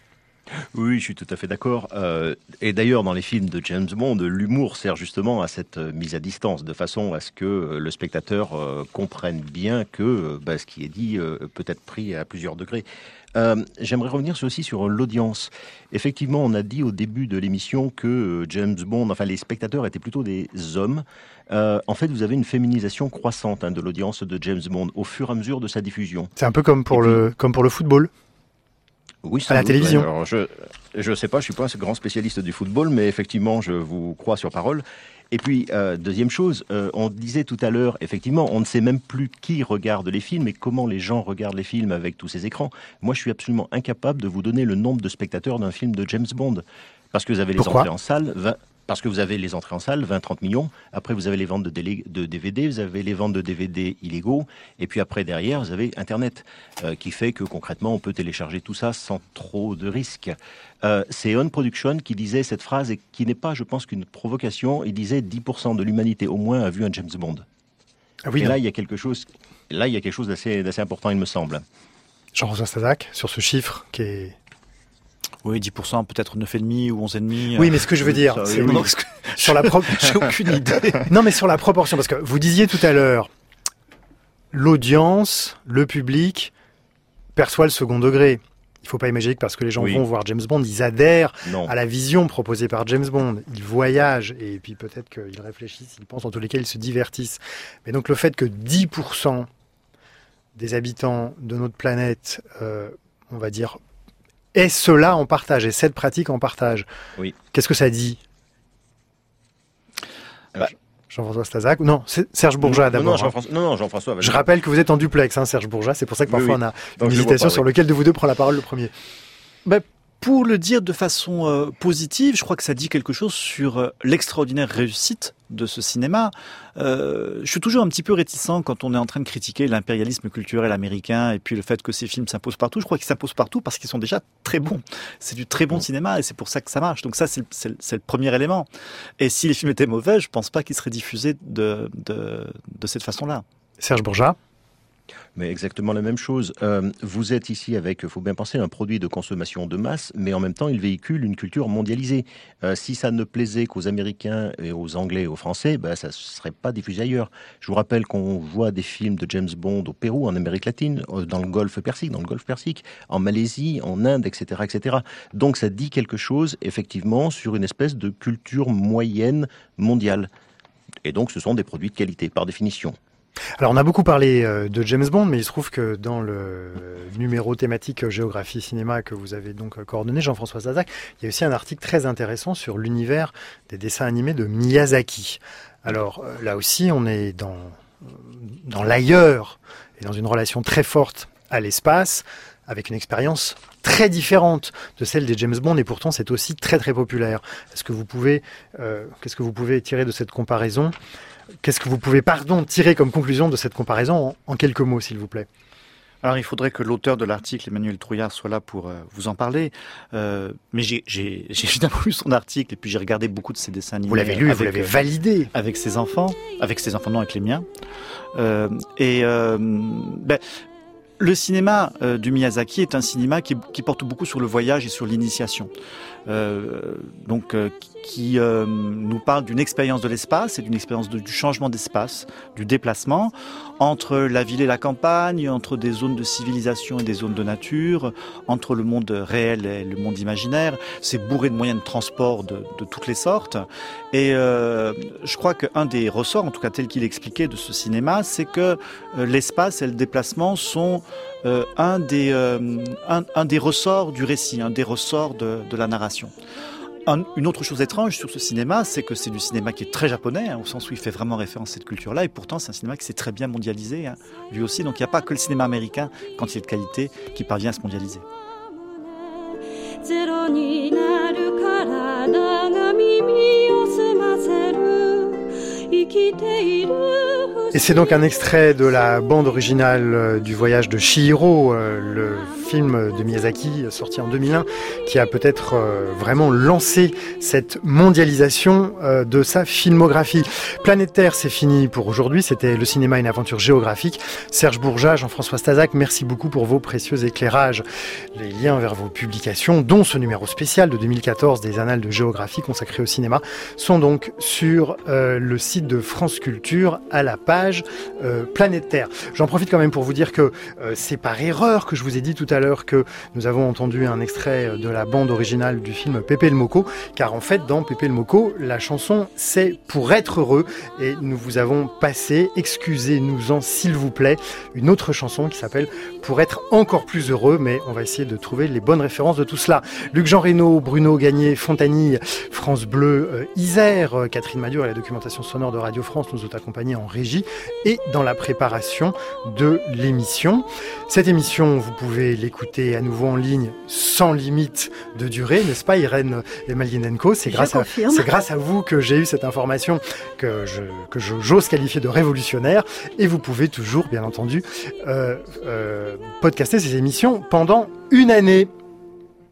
Oui, je suis tout à fait d'accord. Euh, et d'ailleurs, dans les films de James Bond, l'humour sert justement à cette euh, mise à distance, de façon à ce que euh, le spectateur euh, comprenne bien que euh, bah, ce qui est dit euh, peut être pris à plusieurs degrés. Euh, j'aimerais revenir aussi sur l'audience. Effectivement, on a dit au début de l'émission que euh, James Bond, enfin les spectateurs étaient plutôt des hommes. Euh, en fait, vous avez une féminisation croissante hein, de l'audience de James Bond au fur et à mesure de sa diffusion. C'est un peu comme pour, puis, le, comme pour le football. Oui, à la doute, télévision. Alors, je je sais pas, je suis pas un grand spécialiste du football, mais effectivement, je vous crois sur parole. Et puis, euh, deuxième chose, euh, on disait tout à l'heure, effectivement, on ne sait même plus qui regarde les films et comment les gens regardent les films avec tous ces écrans. Moi, je suis absolument incapable de vous donner le nombre de spectateurs d'un film de James Bond. Parce que vous avez les Pourquoi entrées en salle... vingt Parce que vous avez les entrées en salle, vingt à trente millions. Après, vous avez les ventes de, délé- de D V D, vous avez les ventes de D V D illégaux. Et puis après, derrière, vous avez Internet, euh, qui fait que concrètement, on peut télécharger tout ça sans trop de risques. Euh, c'est On Production qui disait cette phrase, et qui n'est pas, je pense, qu'une provocation. Il disait dix pour cent de l'humanité au moins a vu un James Bond. Ah oui, et non. là, il y a quelque chose, là, il y a quelque chose d'assez, d'assez important, il me semble. Jean-François Stasac, sur ce chiffre qui est... Oui, dix pour cent, peut-être neuf virgule cinq ou onze virgule cinq. Oui, mais ce que je veux dire, ça, c'est oui. oui, sur la pro... J'ai aucune idée. Non, mais sur la proportion, parce que vous disiez tout à l'heure, l'audience, le public perçoit le second degré. Il ne faut pas imaginer que parce que les gens Oui. vont voir James Bond, ils adhèrent Non. à la vision proposée par James Bond. Ils voyagent et puis peut-être qu'ils réfléchissent, ils pensent, en tous les cas, ils se divertissent. Mais donc le fait que dix pour cent des habitants de notre planète, euh, on va dire, aient cela en partage, et cette pratique en partage, Oui. qu'est-ce que ça dit? Bah, Jean-François Stasac, non, c'est Serge Bourgeat Non, d'abord. non, Jean-François, non, non, Jean-François, vas-y. Je rappelle que vous êtes en duplex, hein, Serge Bourgeat, c'est pour ça que Oui, parfois oui. on a Donc, une je le vois hésitation pas, sur oui. lequel de vous deux prend la parole le premier. Ben, pour le dire de façon euh, positive, je crois que ça dit quelque chose sur euh, l'extraordinaire réussite de ce cinéma. Euh, je suis toujours un petit peu réticent quand on est en train de critiquer l'impérialisme culturel américain et puis le fait que ces films s'imposent partout. Je crois qu'ils s'imposent partout parce qu'ils sont déjà très bons. C'est du très bon cinéma et c'est pour ça que ça marche. Donc ça, c'est le, c'est le, c'est le premier élément. Et si les films étaient mauvais, je pense pas qu'ils seraient diffusés de, de, de cette façon-là. Serge Bourgeat. Mais exactement la même chose. Euh, vous êtes ici avec, il faut bien penser, un produit de consommation de masse, mais en même temps, il véhicule une culture mondialisée. Euh, si ça ne plaisait qu'aux Américains et aux Anglais et aux Français, ben, ça ne serait pas diffusé ailleurs. Je vous rappelle qu'on voit des films de James Bond au Pérou, en Amérique latine, dans le Golfe Persique, dans le Golfe Persique, en Malaisie, en Inde, et cetera, et cetera. Donc ça dit quelque chose, effectivement, sur une espèce de culture moyenne mondiale. Et donc, ce sont des produits de qualité, par définition. Alors on a beaucoup parlé euh, de James Bond, mais il se trouve que dans le numéro thématique euh, géographie cinéma que vous avez donc euh, coordonné, Jean-François Stasac, il y a aussi un article très intéressant sur l'univers des dessins animés de Miyazaki. Alors euh, là aussi, on est dans, dans l'ailleurs et dans une relation très forte à l'espace, avec une expérience très différente de celle des James Bond, et pourtant c'est aussi très très populaire. Est-ce que vous pouvez, euh, qu'est-ce que vous pouvez tirer de cette comparaison ? Qu'est-ce que vous pouvez, pardon, tirer comme conclusion de cette comparaison en, en quelques mots, s'il vous plaît? Alors, il faudrait que l'auteur de l'article, Emmanuel Trouillard, soit là pour euh, vous en parler. Euh, mais j'ai, j'ai, j'ai évidemment lu son article et puis j'ai regardé beaucoup de ses dessins animés. Vous l'avez lu, avec, vous l'avez validé. Avec ses enfants. Avec ses enfants, non, avec les miens. Euh, et euh, ben, le cinéma euh, du Miyazaki est un cinéma qui, qui porte beaucoup sur le voyage et sur l'initiation. Euh, donc, euh, qui euh, nous parle d'une expérience de l'espace et d'une expérience de, du changement d'espace, du déplacement entre la ville et la campagne, entre des zones de civilisation et des zones de nature, entre le monde réel et le monde imaginaire. C'est bourré de moyens de transport de, de toutes les sortes. Et euh, je crois qu'un des ressorts, en tout cas tel qu'il expliquait de ce cinéma, c'est que euh, l'espace et le déplacement sont euh, un, des, euh, un, un des ressorts du récit, un des ressorts de, de la narration. Un, une autre chose étrange sur ce cinéma, c'est que c'est du cinéma qui est très japonais, hein, au sens où il fait vraiment référence à cette culture-là, et pourtant c'est un cinéma qui s'est très bien mondialisé, hein, lui aussi. Donc il n'y a pas que le cinéma américain, quand il est de qualité, qui parvient à se mondialiser. Et c'est donc un extrait de la bande originale du voyage de Chihiro, euh, le film de Miyazaki sorti en deux mille un, qui a peut-être euh, vraiment lancé cette mondialisation euh, de sa filmographie. Planète Terre, c'est fini pour aujourd'hui. C'était Le cinéma, une aventure géographique. Serge Bourgeat, Jean-François Stazac, merci beaucoup pour vos précieux éclairages. Les liens vers vos publications, dont ce numéro spécial de deux mille quatorze des Annales de géographie consacrés au cinéma, sont donc sur euh, le site de France Culture à la page euh, Planète Terre. J'en profite quand même pour vous dire que euh, c'est par erreur que je vous ai dit tout à l'heure que nous avons entendu un extrait de la bande originale du film Pépé le Moko, car en fait dans Pépé le Moko, la chanson c'est Pour être heureux, et nous vous avons passé, excusez-nous-en s'il vous plaît, une autre chanson qui s'appelle Pour être encore plus heureux, mais on va essayer de trouver les bonnes références de tout cela. Luc-Jean Reynaud, Bruno Gagné, Fontanille, France Bleu, euh, Isère, euh, Catherine Madior et la documentation sonore de Radio France nous ont accompagnés en régie et dans la préparation de l'émission. Cette émission, vous pouvez l'écouter à nouveau en ligne sans limite de durée, n'est-ce pas Irène Emelianenko? C'est grâce à, c'est grâce à vous que j'ai eu cette information que je, que je, j'ose qualifier de révolutionnaire, et vous pouvez toujours, bien entendu, euh, euh, podcaster ces émissions pendant une année.